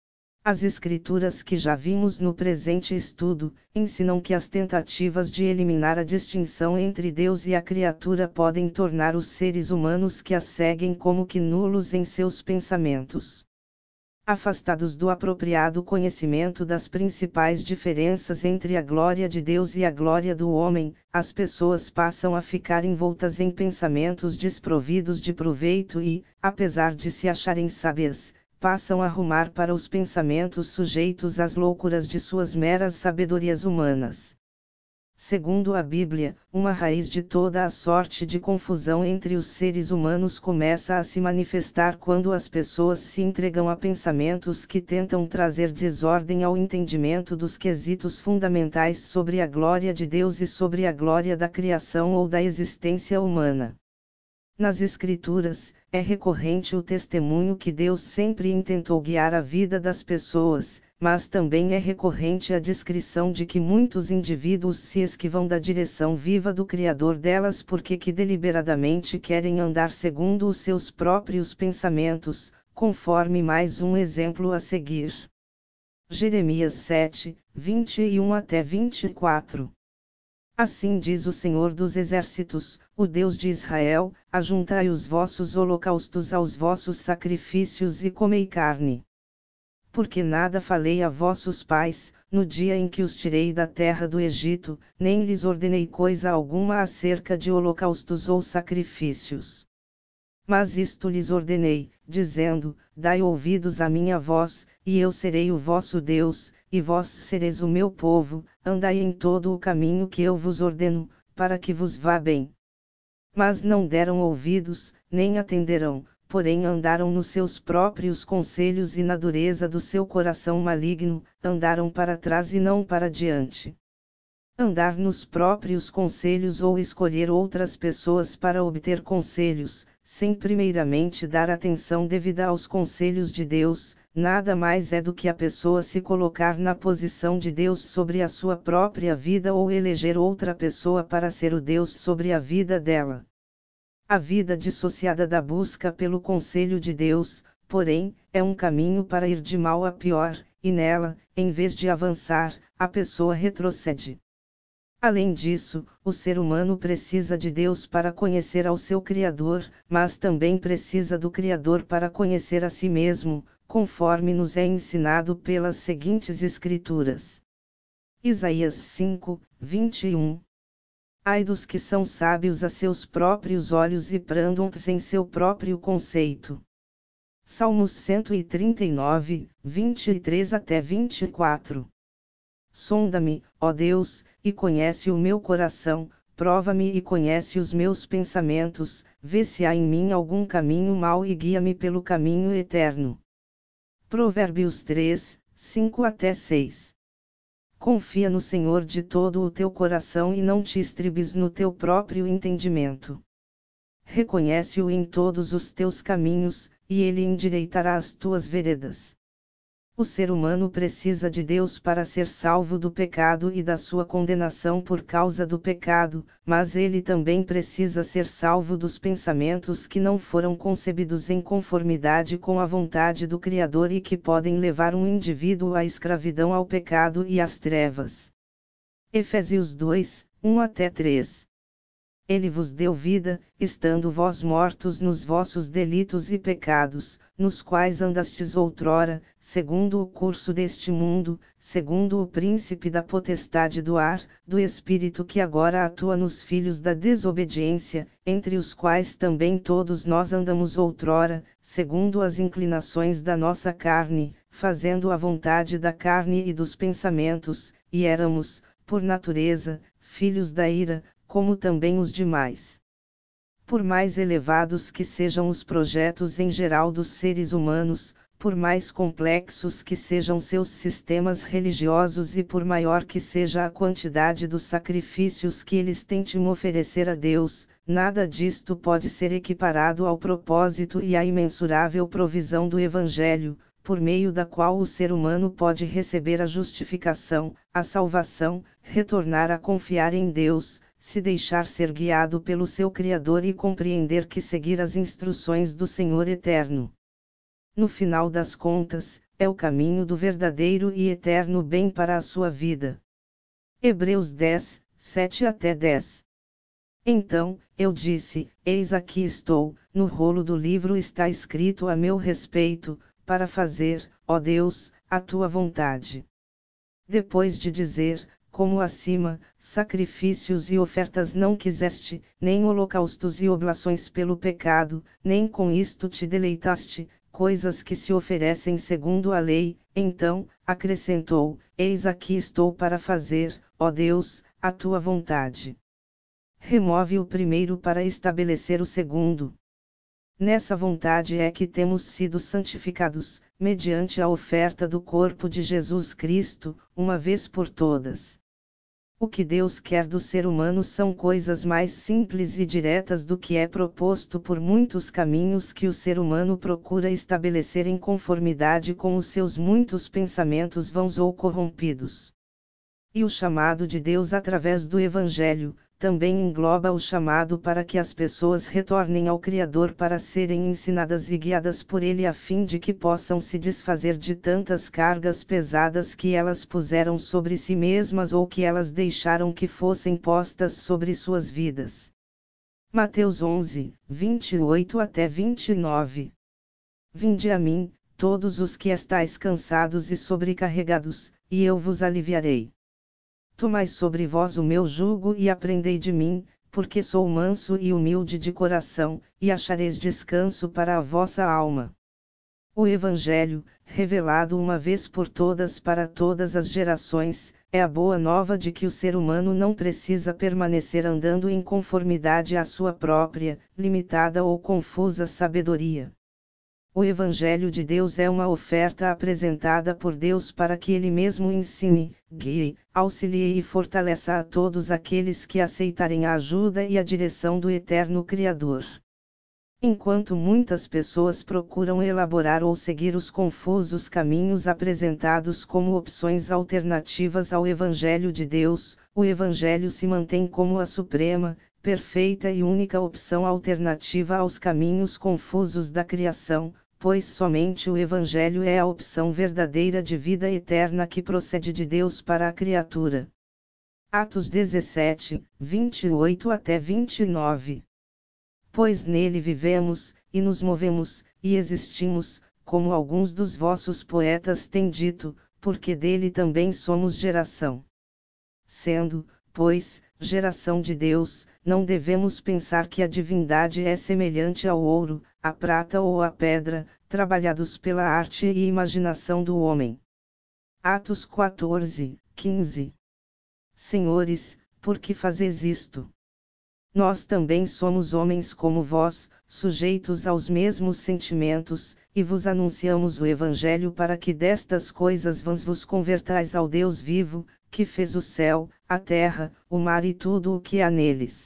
As escrituras que já vimos no presente estudo, ensinam que as tentativas de eliminar a distinção entre Deus e a criatura podem tornar os seres humanos que as seguem como que nulos em seus pensamentos. Afastados do apropriado conhecimento das principais diferenças entre a glória de Deus e a glória do homem, as pessoas passam a ficar envoltas em pensamentos desprovidos de proveito e, apesar de se acharem sábias, passam a rumar para os pensamentos sujeitos às loucuras de suas meras sabedorias humanas. Segundo a Bíblia, uma raiz de toda a sorte de confusão entre os seres humanos começa a se manifestar quando as pessoas se entregam a pensamentos que tentam trazer desordem ao entendimento dos quesitos fundamentais sobre a glória de Deus e sobre a glória da criação ou da existência humana. Nas Escrituras, é recorrente o testemunho que Deus sempre intentou guiar a vida das pessoas, mas também é recorrente a descrição de que muitos indivíduos se esquivam da direção viva do Criador delas porque que deliberadamente querem andar segundo os seus próprios pensamentos, conforme mais um exemplo a seguir. Jeremias sete, vinte e um até vinte e quatro. Assim diz o Senhor dos Exércitos, o Deus de Israel: ajuntai os vossos holocaustos aos vossos sacrifícios e comei carne. Porque nada falei a vossos pais, no dia em que os tirei da terra do Egito, nem lhes ordenei coisa alguma acerca de holocaustos ou sacrifícios. Mas isto lhes ordenei, dizendo: dai ouvidos à minha voz, e eu serei o vosso Deus, e vós sereis o meu povo, andai em todo o caminho que eu vos ordeno, para que vos vá bem. Mas não deram ouvidos, nem atenderão, porém andaram nos seus próprios conselhos e na dureza do seu coração maligno, andaram para trás e não para diante. Andar nos próprios conselhos ou escolher outras pessoas para obter conselhos, sem primeiramente dar atenção devida aos conselhos de Deus, nada mais é do que a pessoa se colocar na posição de Deus sobre a sua própria vida ou eleger outra pessoa para ser o Deus sobre a vida dela. A vida dissociada da busca pelo conselho de Deus, porém, é um caminho para ir de mal a pior, e nela, em vez de avançar, a pessoa retrocede. Além disso, o ser humano precisa de Deus para conhecer ao seu Criador, mas também precisa do Criador para conhecer a si mesmo, conforme nos é ensinado pelas seguintes Escrituras. Isaías cinco, vinte e um. Ai dos que são sábios a seus próprios olhos e prudentes em seu próprio conceito. Salmos cento e trinta e nove, vinte e três até vinte e quatro. Sonda-me, ó Deus, e conhece o meu coração, prova-me e conhece os meus pensamentos, vê se há em mim algum caminho mau e guia-me pelo caminho eterno. Provérbios três, cinco até seis. Confia no Senhor de todo o teu coração e não te estribes no teu próprio entendimento. Reconhece-o em todos os teus caminhos, e ele endireitará as tuas veredas. O ser humano precisa de Deus para ser salvo do pecado e da sua condenação por causa do pecado, mas ele também precisa ser salvo dos pensamentos que não foram concebidos em conformidade com a vontade do Criador e que podem levar um indivíduo à escravidão ao pecado e às trevas. Efésios dois, um até três. Ele vos deu vida, estando vós mortos nos vossos delitos e pecados, nos quais andastes outrora, segundo o curso deste mundo, segundo o príncipe da potestade do ar, do espírito que agora atua nos filhos da desobediência, entre os quais também todos nós andamos outrora, segundo as inclinações da nossa carne, fazendo a vontade da carne e dos pensamentos, e éramos, por natureza, filhos da ira, como também os demais. Por mais elevados que sejam os projetos em geral dos seres humanos, por mais complexos que sejam seus sistemas religiosos e por maior que seja a quantidade dos sacrifícios que eles tentem oferecer a Deus, nada disto pode ser equiparado ao propósito e à imensurável provisão do Evangelho, por meio da qual o ser humano pode receber a justificação, a salvação, retornar a confiar em Deus, se deixar ser guiado pelo seu Criador e compreender que seguir as instruções do Senhor Eterno, no final das contas, é o caminho do verdadeiro e eterno bem para a sua vida. Hebreus dez, sete até dez. Então, eu disse: Eis aqui estou, no rolo do livro está escrito a meu respeito, para fazer, ó Deus, a tua vontade. Depois de dizer, como acima, sacrifícios e ofertas não quiseste, nem holocaustos e oblações pelo pecado, nem com isto te deleitaste, coisas que se oferecem segundo a lei, então, acrescentou: Eis aqui estou para fazer, ó Deus, a tua vontade. Remove o primeiro para estabelecer o segundo. Nessa vontade é que temos sido santificados, mediante a oferta do corpo de Jesus Cristo, uma vez por todas. O que Deus quer do ser humano são coisas mais simples e diretas do que é proposto por muitos caminhos que o ser humano procura estabelecer em conformidade com os seus muitos pensamentos vãos ou corrompidos. E o chamado de Deus através do Evangelho, também engloba o chamado para que as pessoas retornem ao Criador para serem ensinadas e guiadas por Ele a fim de que possam se desfazer de tantas cargas pesadas que elas puseram sobre si mesmas ou que elas deixaram que fossem postas sobre suas vidas. Mateus onze, vinte e oito até vinte e nove. Vinde a mim, todos os que estáis cansados e sobrecarregados, e eu vos aliviarei. Tomai sobre vós o meu jugo e aprendei de mim, porque sou manso e humilde de coração, e achareis descanso para a vossa alma. O Evangelho, revelado uma vez por todas para todas as gerações, é a boa nova de que o ser humano não precisa permanecer andando em conformidade à sua própria, limitada ou confusa sabedoria. O Evangelho de Deus é uma oferta apresentada por Deus para que Ele mesmo ensine, guie, auxilie e fortaleça a todos aqueles que aceitarem a ajuda e a direção do Eterno Criador. Enquanto muitas pessoas procuram elaborar ou seguir os confusos caminhos apresentados como opções alternativas ao Evangelho de Deus, o Evangelho se mantém como a suprema, perfeita e única opção alternativa aos caminhos confusos da criação, pois somente o Evangelho é a opção verdadeira de vida eterna que procede de Deus para a criatura. Atos dezessete, vinte e oito até vinte e nove. Pois nele vivemos, e nos movemos, e existimos, como alguns dos vossos poetas têm dito, porque dele também somos geração. Sendo, pois, geração de Deus, não devemos pensar que a divindade é semelhante ao ouro, à prata ou à pedra, trabalhados pela arte e imaginação do homem. Atos quatorze, quinze. Senhores, por que fazeis isto? Nós também somos homens como vós, sujeitos aos mesmos sentimentos, e vos anunciamos o Evangelho para que destas coisas vãs vos convertais ao Deus vivo, que fez o céu, a terra, o mar e tudo o que há neles.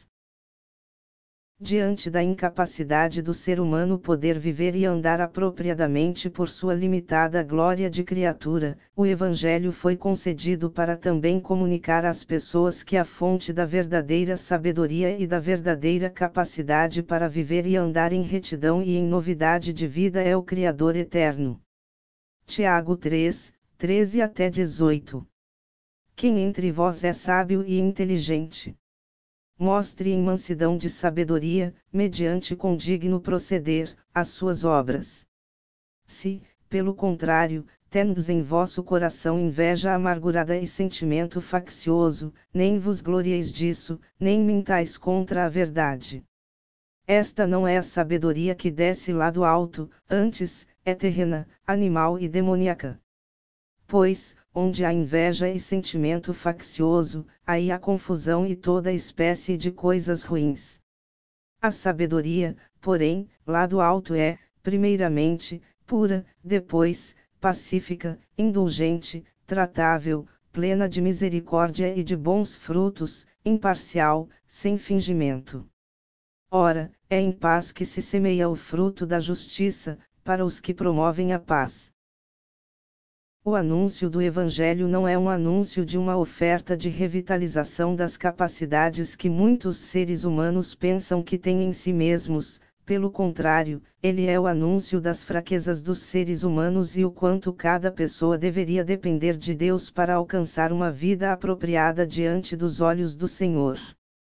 Diante da incapacidade do ser humano poder viver e andar apropriadamente por sua limitada glória de criatura, o Evangelho foi concedido para também comunicar às pessoas que a fonte da verdadeira sabedoria e da verdadeira capacidade para viver e andar em retidão e em novidade de vida é o Criador eterno. Tiago três, treze até dezoito. Quem entre vós é sábio e inteligente? Mostre em mansidão de sabedoria, mediante com digno proceder, as suas obras. Se, pelo contrário, tendes em vosso coração inveja amargurada e sentimento faccioso, nem vos glorieis disso, nem mintais contra a verdade. Esta não é a sabedoria que desce lá do alto, antes, é terrena, animal e demoníaca. Pois, onde há inveja e sentimento faccioso, aí há confusão e toda espécie de coisas ruins. A sabedoria, porém, lá do alto é, primeiramente, pura, depois, pacífica, indulgente, tratável, plena de misericórdia e de bons frutos, imparcial, sem fingimento. Ora, é em paz que se semeia o fruto da justiça, para os que promovem a paz. O anúncio do Evangelho não é um anúncio de uma oferta de revitalização das capacidades que muitos seres humanos pensam que têm em si mesmos, pelo contrário, ele é o anúncio das fraquezas dos seres humanos e o quanto cada pessoa deveria depender de Deus para alcançar uma vida apropriada diante dos olhos do Senhor.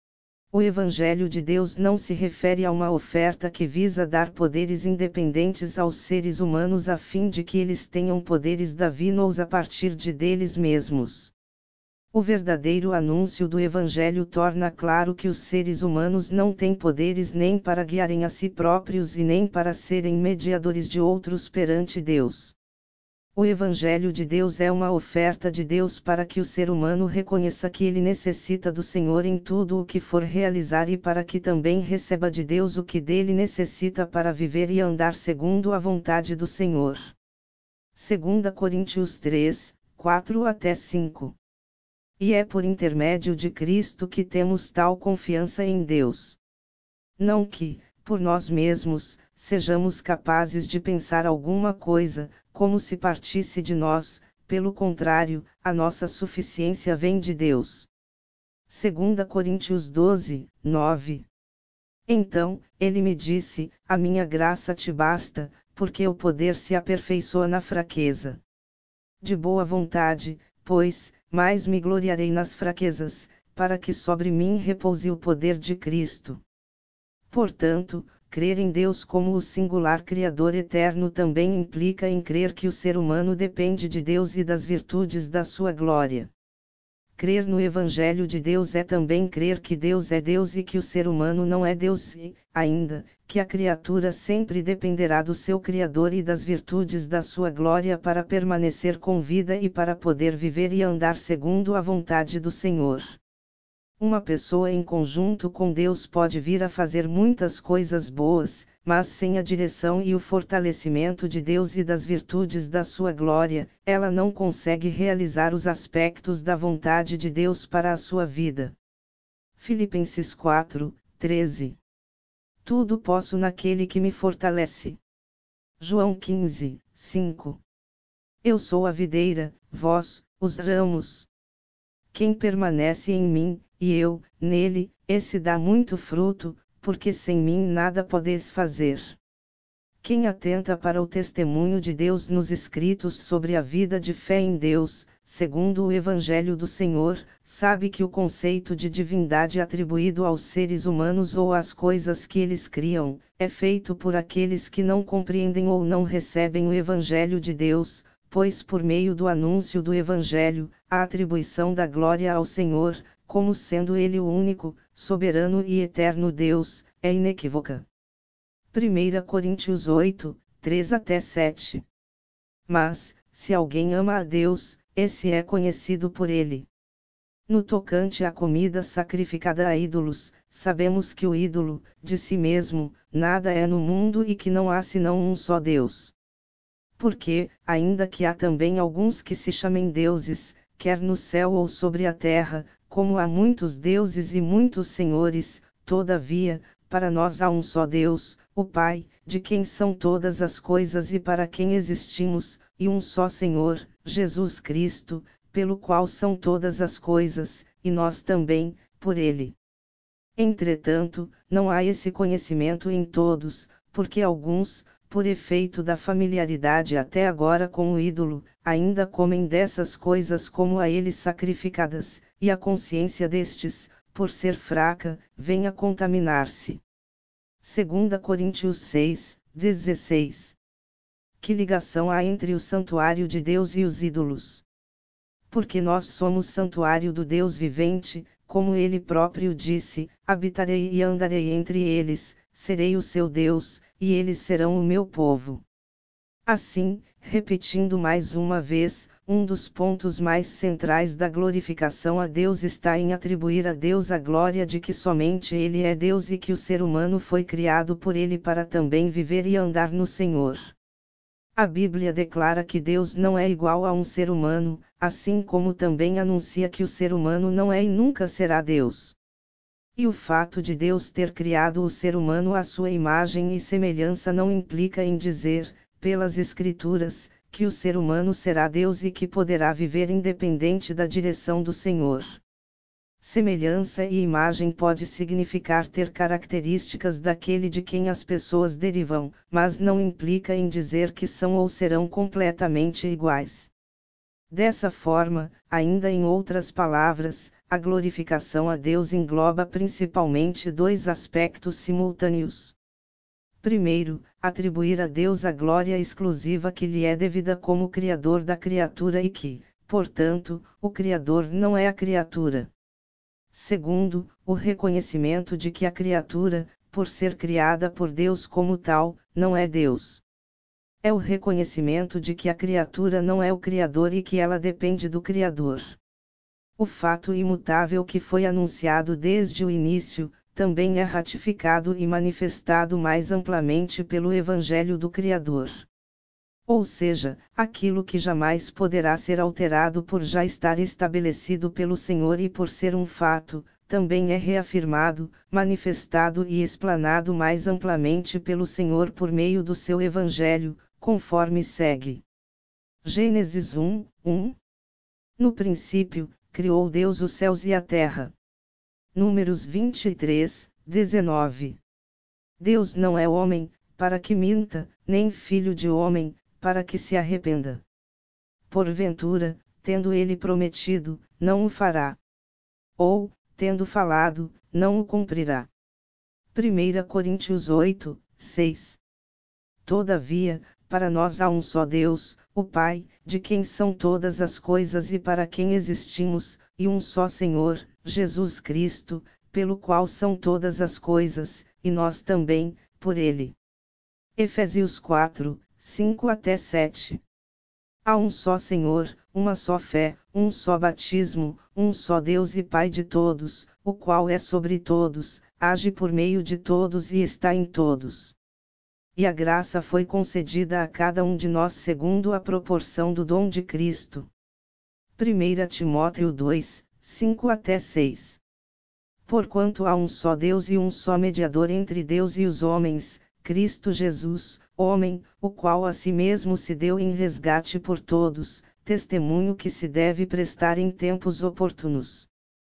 O Evangelho de Deus não se refere a uma oferta que visa dar poderes independentes aos seres humanos a fim de que eles tenham poderes divinos a partir de deles mesmos. O verdadeiro anúncio do Evangelho torna claro que os seres humanos não têm poderes nem para guiarem a si próprios e nem para serem mediadores de outros perante Deus. O Evangelho de Deus é uma oferta de Deus para que o ser humano reconheça que ele necessita do Senhor em tudo o que for realizar e para que também receba de Deus o que dele necessita para viver e andar segundo a vontade do Senhor. Segunda Coríntios três, quatro até cinco. E é por intermédio de Cristo que temos tal confiança em Deus. Não que, por nós mesmos, sejamos capazes de pensar alguma coisa, como se partisse de nós, pelo contrário, a nossa suficiência vem de Deus. Segunda Coríntios doze, nove. Então, ele me disse, a minha graça te basta, porque o poder se aperfeiçoa na fraqueza. De boa vontade, pois, mais me gloriarei nas fraquezas, para que sobre mim repouse o poder de Cristo. Portanto, crer em Deus como o singular Criador eterno também implica em crer que o ser humano depende de Deus e das virtudes da sua glória. Crer no Evangelho de Deus é também crer que Deus é Deus e que o ser humano não é Deus e, ainda, que a criatura sempre dependerá do seu Criador e das virtudes da sua glória para permanecer com vida e para poder viver e andar segundo a vontade do Senhor. Uma pessoa em conjunto com Deus pode vir a fazer muitas coisas boas, mas sem a direção e o fortalecimento de Deus e das virtudes da sua glória, ela não consegue realizar os aspectos da vontade de Deus para a sua vida. Filipenses quatro, treze. Tudo posso naquele que me fortalece. João quinze, cinco. Eu sou a videira, vós, os ramos. Quem permanece em mim, e eu, nele, esse dá muito fruto, porque sem mim nada podeis fazer. Quem atenta para o testemunho de Deus nos escritos sobre a vida de fé em Deus, segundo o Evangelho do Senhor, sabe que o conceito de divindade atribuído aos seres humanos ou às coisas que eles criam, é feito por aqueles que não compreendem ou não recebem o Evangelho de Deus, pois por meio do anúncio do Evangelho, a atribuição da glória ao Senhor, como sendo Ele o único, soberano e eterno Deus, é inequívoca. Primeira Coríntios oito, três até sete. Mas, se alguém ama a Deus, esse é conhecido por Ele. No tocante à comida sacrificada a ídolos, sabemos que o ídolo, de si mesmo, nada é no mundo e que não há senão um só Deus. Porque, ainda que há também alguns que se chamem deuses, quer no céu ou sobre a terra, como há muitos deuses e muitos senhores, todavia, para nós há um só Deus, o Pai, de quem são todas as coisas e para quem existimos, e um só Senhor, Jesus Cristo, pelo qual são todas as coisas, e nós também, por Ele. Entretanto, não há esse conhecimento em todos, porque alguns, por efeito da familiaridade até agora com o ídolo, ainda comem dessas coisas como a eles sacrificadas, e a consciência destes, por ser fraca, vem a contaminar-se. Segunda Coríntios seis, dezesseis. Que ligação há entre o santuário de Deus e os ídolos? Porque nós somos santuário do Deus vivente, como ele próprio disse, habitarei e andarei entre eles, serei o seu Deus, e eles serão o meu povo. Assim, repetindo mais uma vez, um dos pontos mais centrais da glorificação a Deus está em atribuir a Deus a glória de que somente Ele é Deus e que o ser humano foi criado por Ele para também viver e andar no Senhor. A Bíblia declara que Deus não é igual a um ser humano, assim como também anuncia que o ser humano não é e nunca será Deus. E o fato de Deus ter criado o ser humano à sua imagem e semelhança não implica em dizer, pelas Escrituras, que o ser humano será Deus e que poderá viver independente da direção do Senhor. Semelhança e imagem pode significar ter características daquele de quem as pessoas derivam, mas não implica em dizer que são ou serão completamente iguais. Dessa forma, ainda em outras palavras, a glorificação a Deus engloba principalmente dois aspectos simultâneos. Primeiro, atribuir a Deus a glória exclusiva que lhe é devida como Criador da criatura e que, portanto, o Criador não é a criatura. Segundo, o reconhecimento de que a criatura, por ser criada por Deus como tal, não é Deus. É o reconhecimento de que a criatura não é o Criador e que ela depende do Criador. O fato imutável que foi anunciado desde o início, também é ratificado e manifestado mais amplamente pelo Evangelho do Criador. Ou seja, aquilo que jamais poderá ser alterado por já estar estabelecido pelo Senhor e por ser um fato, também é reafirmado, manifestado e explanado mais amplamente pelo Senhor por meio do seu Evangelho, conforme segue. Gênesis um, um. No princípio, criou Deus os céus e a terra. Números vinte e três, dezenove. Deus não é homem, para que minta, nem filho de homem, para que se arrependa. Porventura, tendo ele prometido, não o fará. Ou, tendo falado, não o cumprirá. primeira Coríntios oito, seis. Todavia, para nós há um só Deus, o Pai, de quem são todas as coisas e para quem existimos, e um só Senhor, Jesus Cristo, pelo qual são todas as coisas, e nós também, por Ele. Efésios quatro, cinco até sete. Há um só Senhor, uma só fé, um só batismo, um só Deus e Pai de todos, o qual é sobre todos, age por meio de todos e está em todos. E a graça foi concedida a cada um de nós segundo a proporção do dom de Cristo. primeira Timóteo dois, cinco até seis. Porquanto há um só Deus e um só mediador entre Deus e os homens, Cristo Jesus, homem, o qual a si mesmo se deu em resgate por todos, testemunho que se deve prestar em tempos oportunos.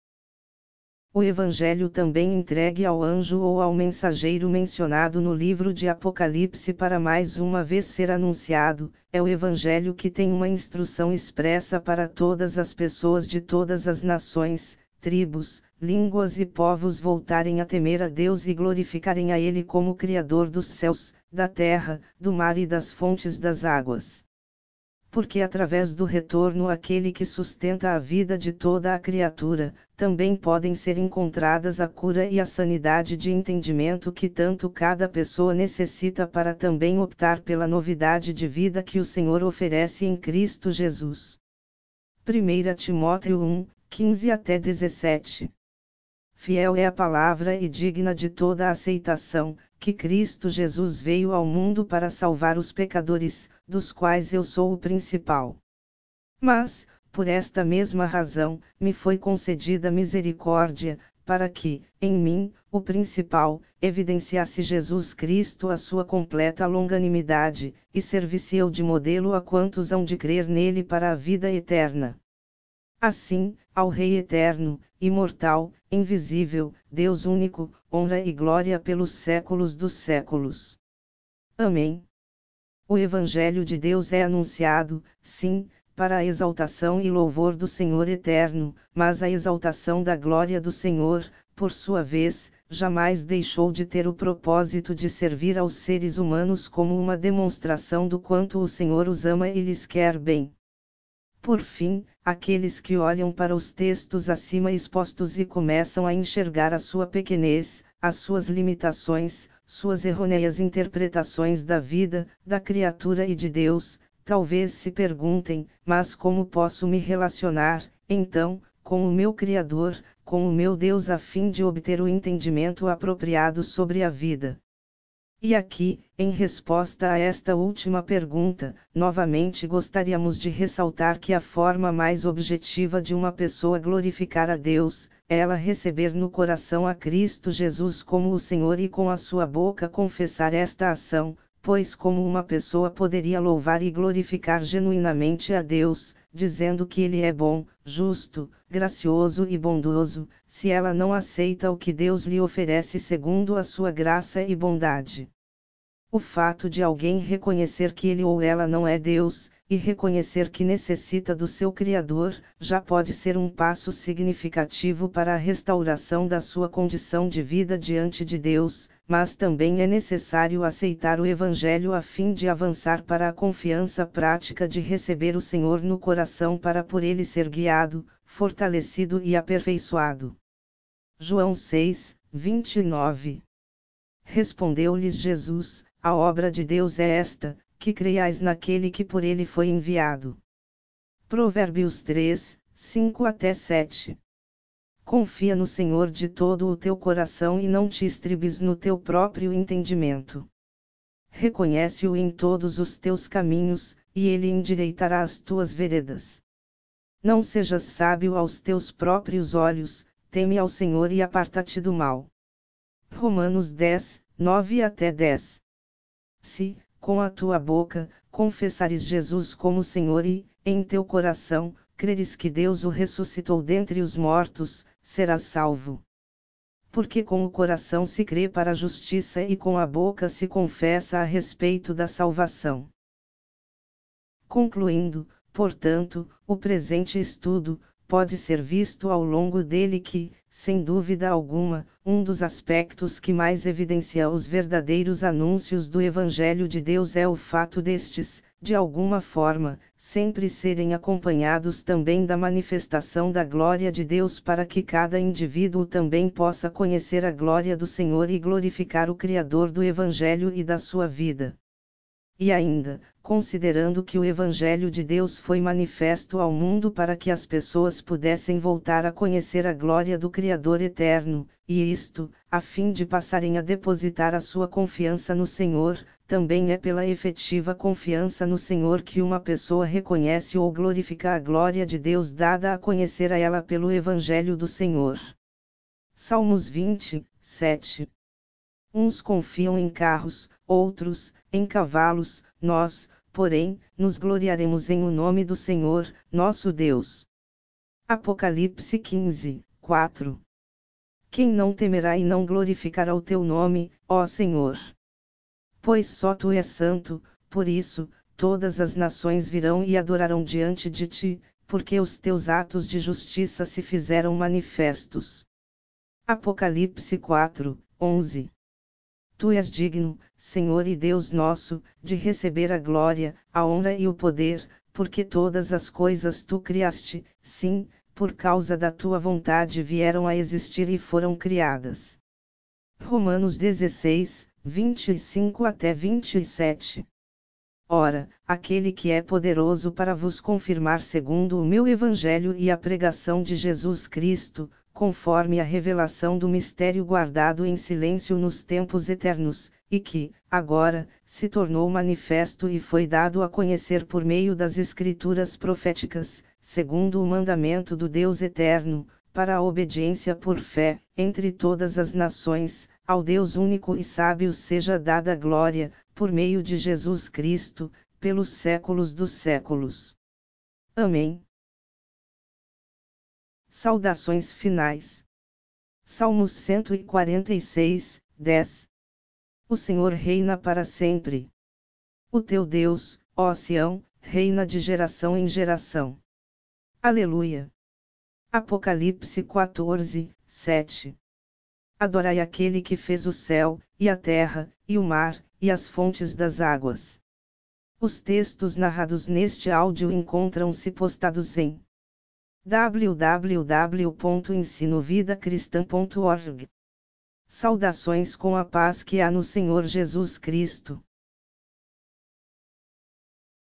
O Evangelho também entregue ao anjo ou ao mensageiro mencionado no livro de Apocalipse para mais uma vez ser anunciado, é o Evangelho que tem uma instrução expressa para todas as pessoas de todas as nações, tribos, línguas e povos voltarem a temer a Deus e glorificarem a Ele como Criador dos céus, da terra, do mar e das fontes das águas. Porque através do retorno àquele que sustenta a vida de toda a criatura, também podem ser encontradas a cura e a sanidade de entendimento que tanto cada pessoa necessita para também optar pela novidade de vida que o Senhor oferece em Cristo Jesus. primeira Timóteo um, quinze até dezessete. Fiel é a palavra e digna de toda a aceitação, que Cristo Jesus veio ao mundo para salvar os pecadores, dos quais eu sou o principal. Mas, por esta mesma razão, me foi concedida misericórdia, para que, em mim, o principal, evidenciasse Jesus Cristo a sua completa longanimidade, e servisse eu de modelo a quantos hão de crer nele para a vida eterna. Assim, ao Rei eterno, imortal, invisível, Deus único, honra e glória pelos séculos dos séculos. Amém. O Evangelho de Deus é anunciado, sim, para a exaltação e louvor do Senhor eterno, mas a exaltação da glória do Senhor, por sua vez, jamais deixou de ter o propósito de servir aos seres humanos como uma demonstração do quanto o Senhor os ama e lhes quer bem. Por fim, aqueles que olham para os textos acima expostos e começam a enxergar a sua pequenez, as suas limitações, suas errôneas interpretações da vida, da criatura e de Deus, Talvez se perguntem, mas como posso me relacionar, então, com o meu Criador, com o meu Deus a fim de obter o entendimento apropriado sobre a vida? E aqui, em resposta a esta última pergunta, novamente gostaríamos de ressaltar que a forma mais objetiva de uma pessoa glorificar a Deus, é ela receber no coração a Cristo Jesus como o Senhor e com a sua boca confessar esta ação, pois como uma pessoa poderia louvar e glorificar genuinamente a Deus, dizendo que Ele é bom, justo, gracioso e bondoso, se ela não aceita o que Deus lhe oferece segundo a sua graça e bondade? O fato de alguém reconhecer que ele ou ela não é Deus, e reconhecer que necessita do seu Criador, já pode ser um passo significativo para a restauração da sua condição de vida diante de Deus, mas também é necessário aceitar o Evangelho a fim de avançar para a confiança prática de receber o Senhor no coração para por ele ser guiado, fortalecido e aperfeiçoado. João seis, vinte e nove. Respondeu-lhes Jesus: a obra de Deus é esta, que creiais naquele que por ele foi enviado. Provérbios três, cinco até sete. Confia no Senhor de todo o teu coração e não te estribes no teu próprio entendimento. Reconhece-o em todos os teus caminhos, e ele endireitará as tuas veredas. Não sejas sábio aos teus próprios olhos, teme ao Senhor e aparta-te do mal. Romanos dez, nove até dez. Se, com a tua boca, confessares Jesus como Senhor e, em teu coração, creres que Deus o ressuscitou dentre os mortos, serás salvo. Porque com o coração se crê para a justiça e com a boca se confessa a respeito da salvação. Concluindo, portanto, o presente estudo, pode ser visto ao longo dele que, sem dúvida alguma, um dos aspectos que mais evidencia os verdadeiros anúncios do Evangelho de Deus é o fato destes, de alguma forma, sempre serem acompanhados também da manifestação da glória de Deus para que cada indivíduo também possa conhecer a glória do Senhor e glorificar o Criador do Evangelho e da sua vida. E ainda, considerando que o Evangelho de Deus foi manifesto ao mundo para que as pessoas pudessem voltar a conhecer a glória do Criador eterno, e isto, a fim de passarem a depositar a sua confiança no Senhor, também é pela efetiva confiança no Senhor que uma pessoa reconhece ou glorifica a glória de Deus dada a conhecer a ela pelo Evangelho do Senhor. Salmos vinte, sete. Uns confiam em carros, outros, em cavalos, nós, porém, nos gloriaremos em o nome do Senhor, nosso Deus. Apocalipse quinze, quatro. Quem não temerá e não glorificará o teu nome, ó Senhor? Pois só tu és santo, por isso, todas as nações virão e adorarão diante de ti, porque os teus atos de justiça se fizeram manifestos. Apocalipse quatro, onze. Tu és digno, Senhor e Deus nosso, de receber a glória, a honra e o poder, porque todas as coisas tu criaste, sim, por causa da tua vontade vieram a existir e foram criadas. Romanos dezesseis, vinte e cinco até vinte e sete. Ora, aquele que é poderoso para vos confirmar segundo o meu Evangelho e a pregação de Jesus Cristo, conforme a revelação do mistério guardado em silêncio nos tempos eternos, e que, agora, se tornou manifesto e foi dado a conhecer por meio das Escrituras proféticas, segundo o mandamento do Deus eterno, para a obediência por fé, entre todas as nações, ao Deus único e sábio seja dada a glória, por meio de Jesus Cristo, pelos séculos dos séculos. Amém. Saudações finais. Salmos cento e quarenta e seis, dez. O Senhor reina para sempre. O teu Deus, ó Sião, reina de geração em geração. Aleluia. Apocalipse quatorze, sete. Adorai aquele que fez o céu, e a terra, e o mar, e as fontes das águas. Os textos narrados neste áudio encontram-se postados em w w w ponto ensino vida cristã ponto org. Saudações com a paz que há no Senhor Jesus Cristo.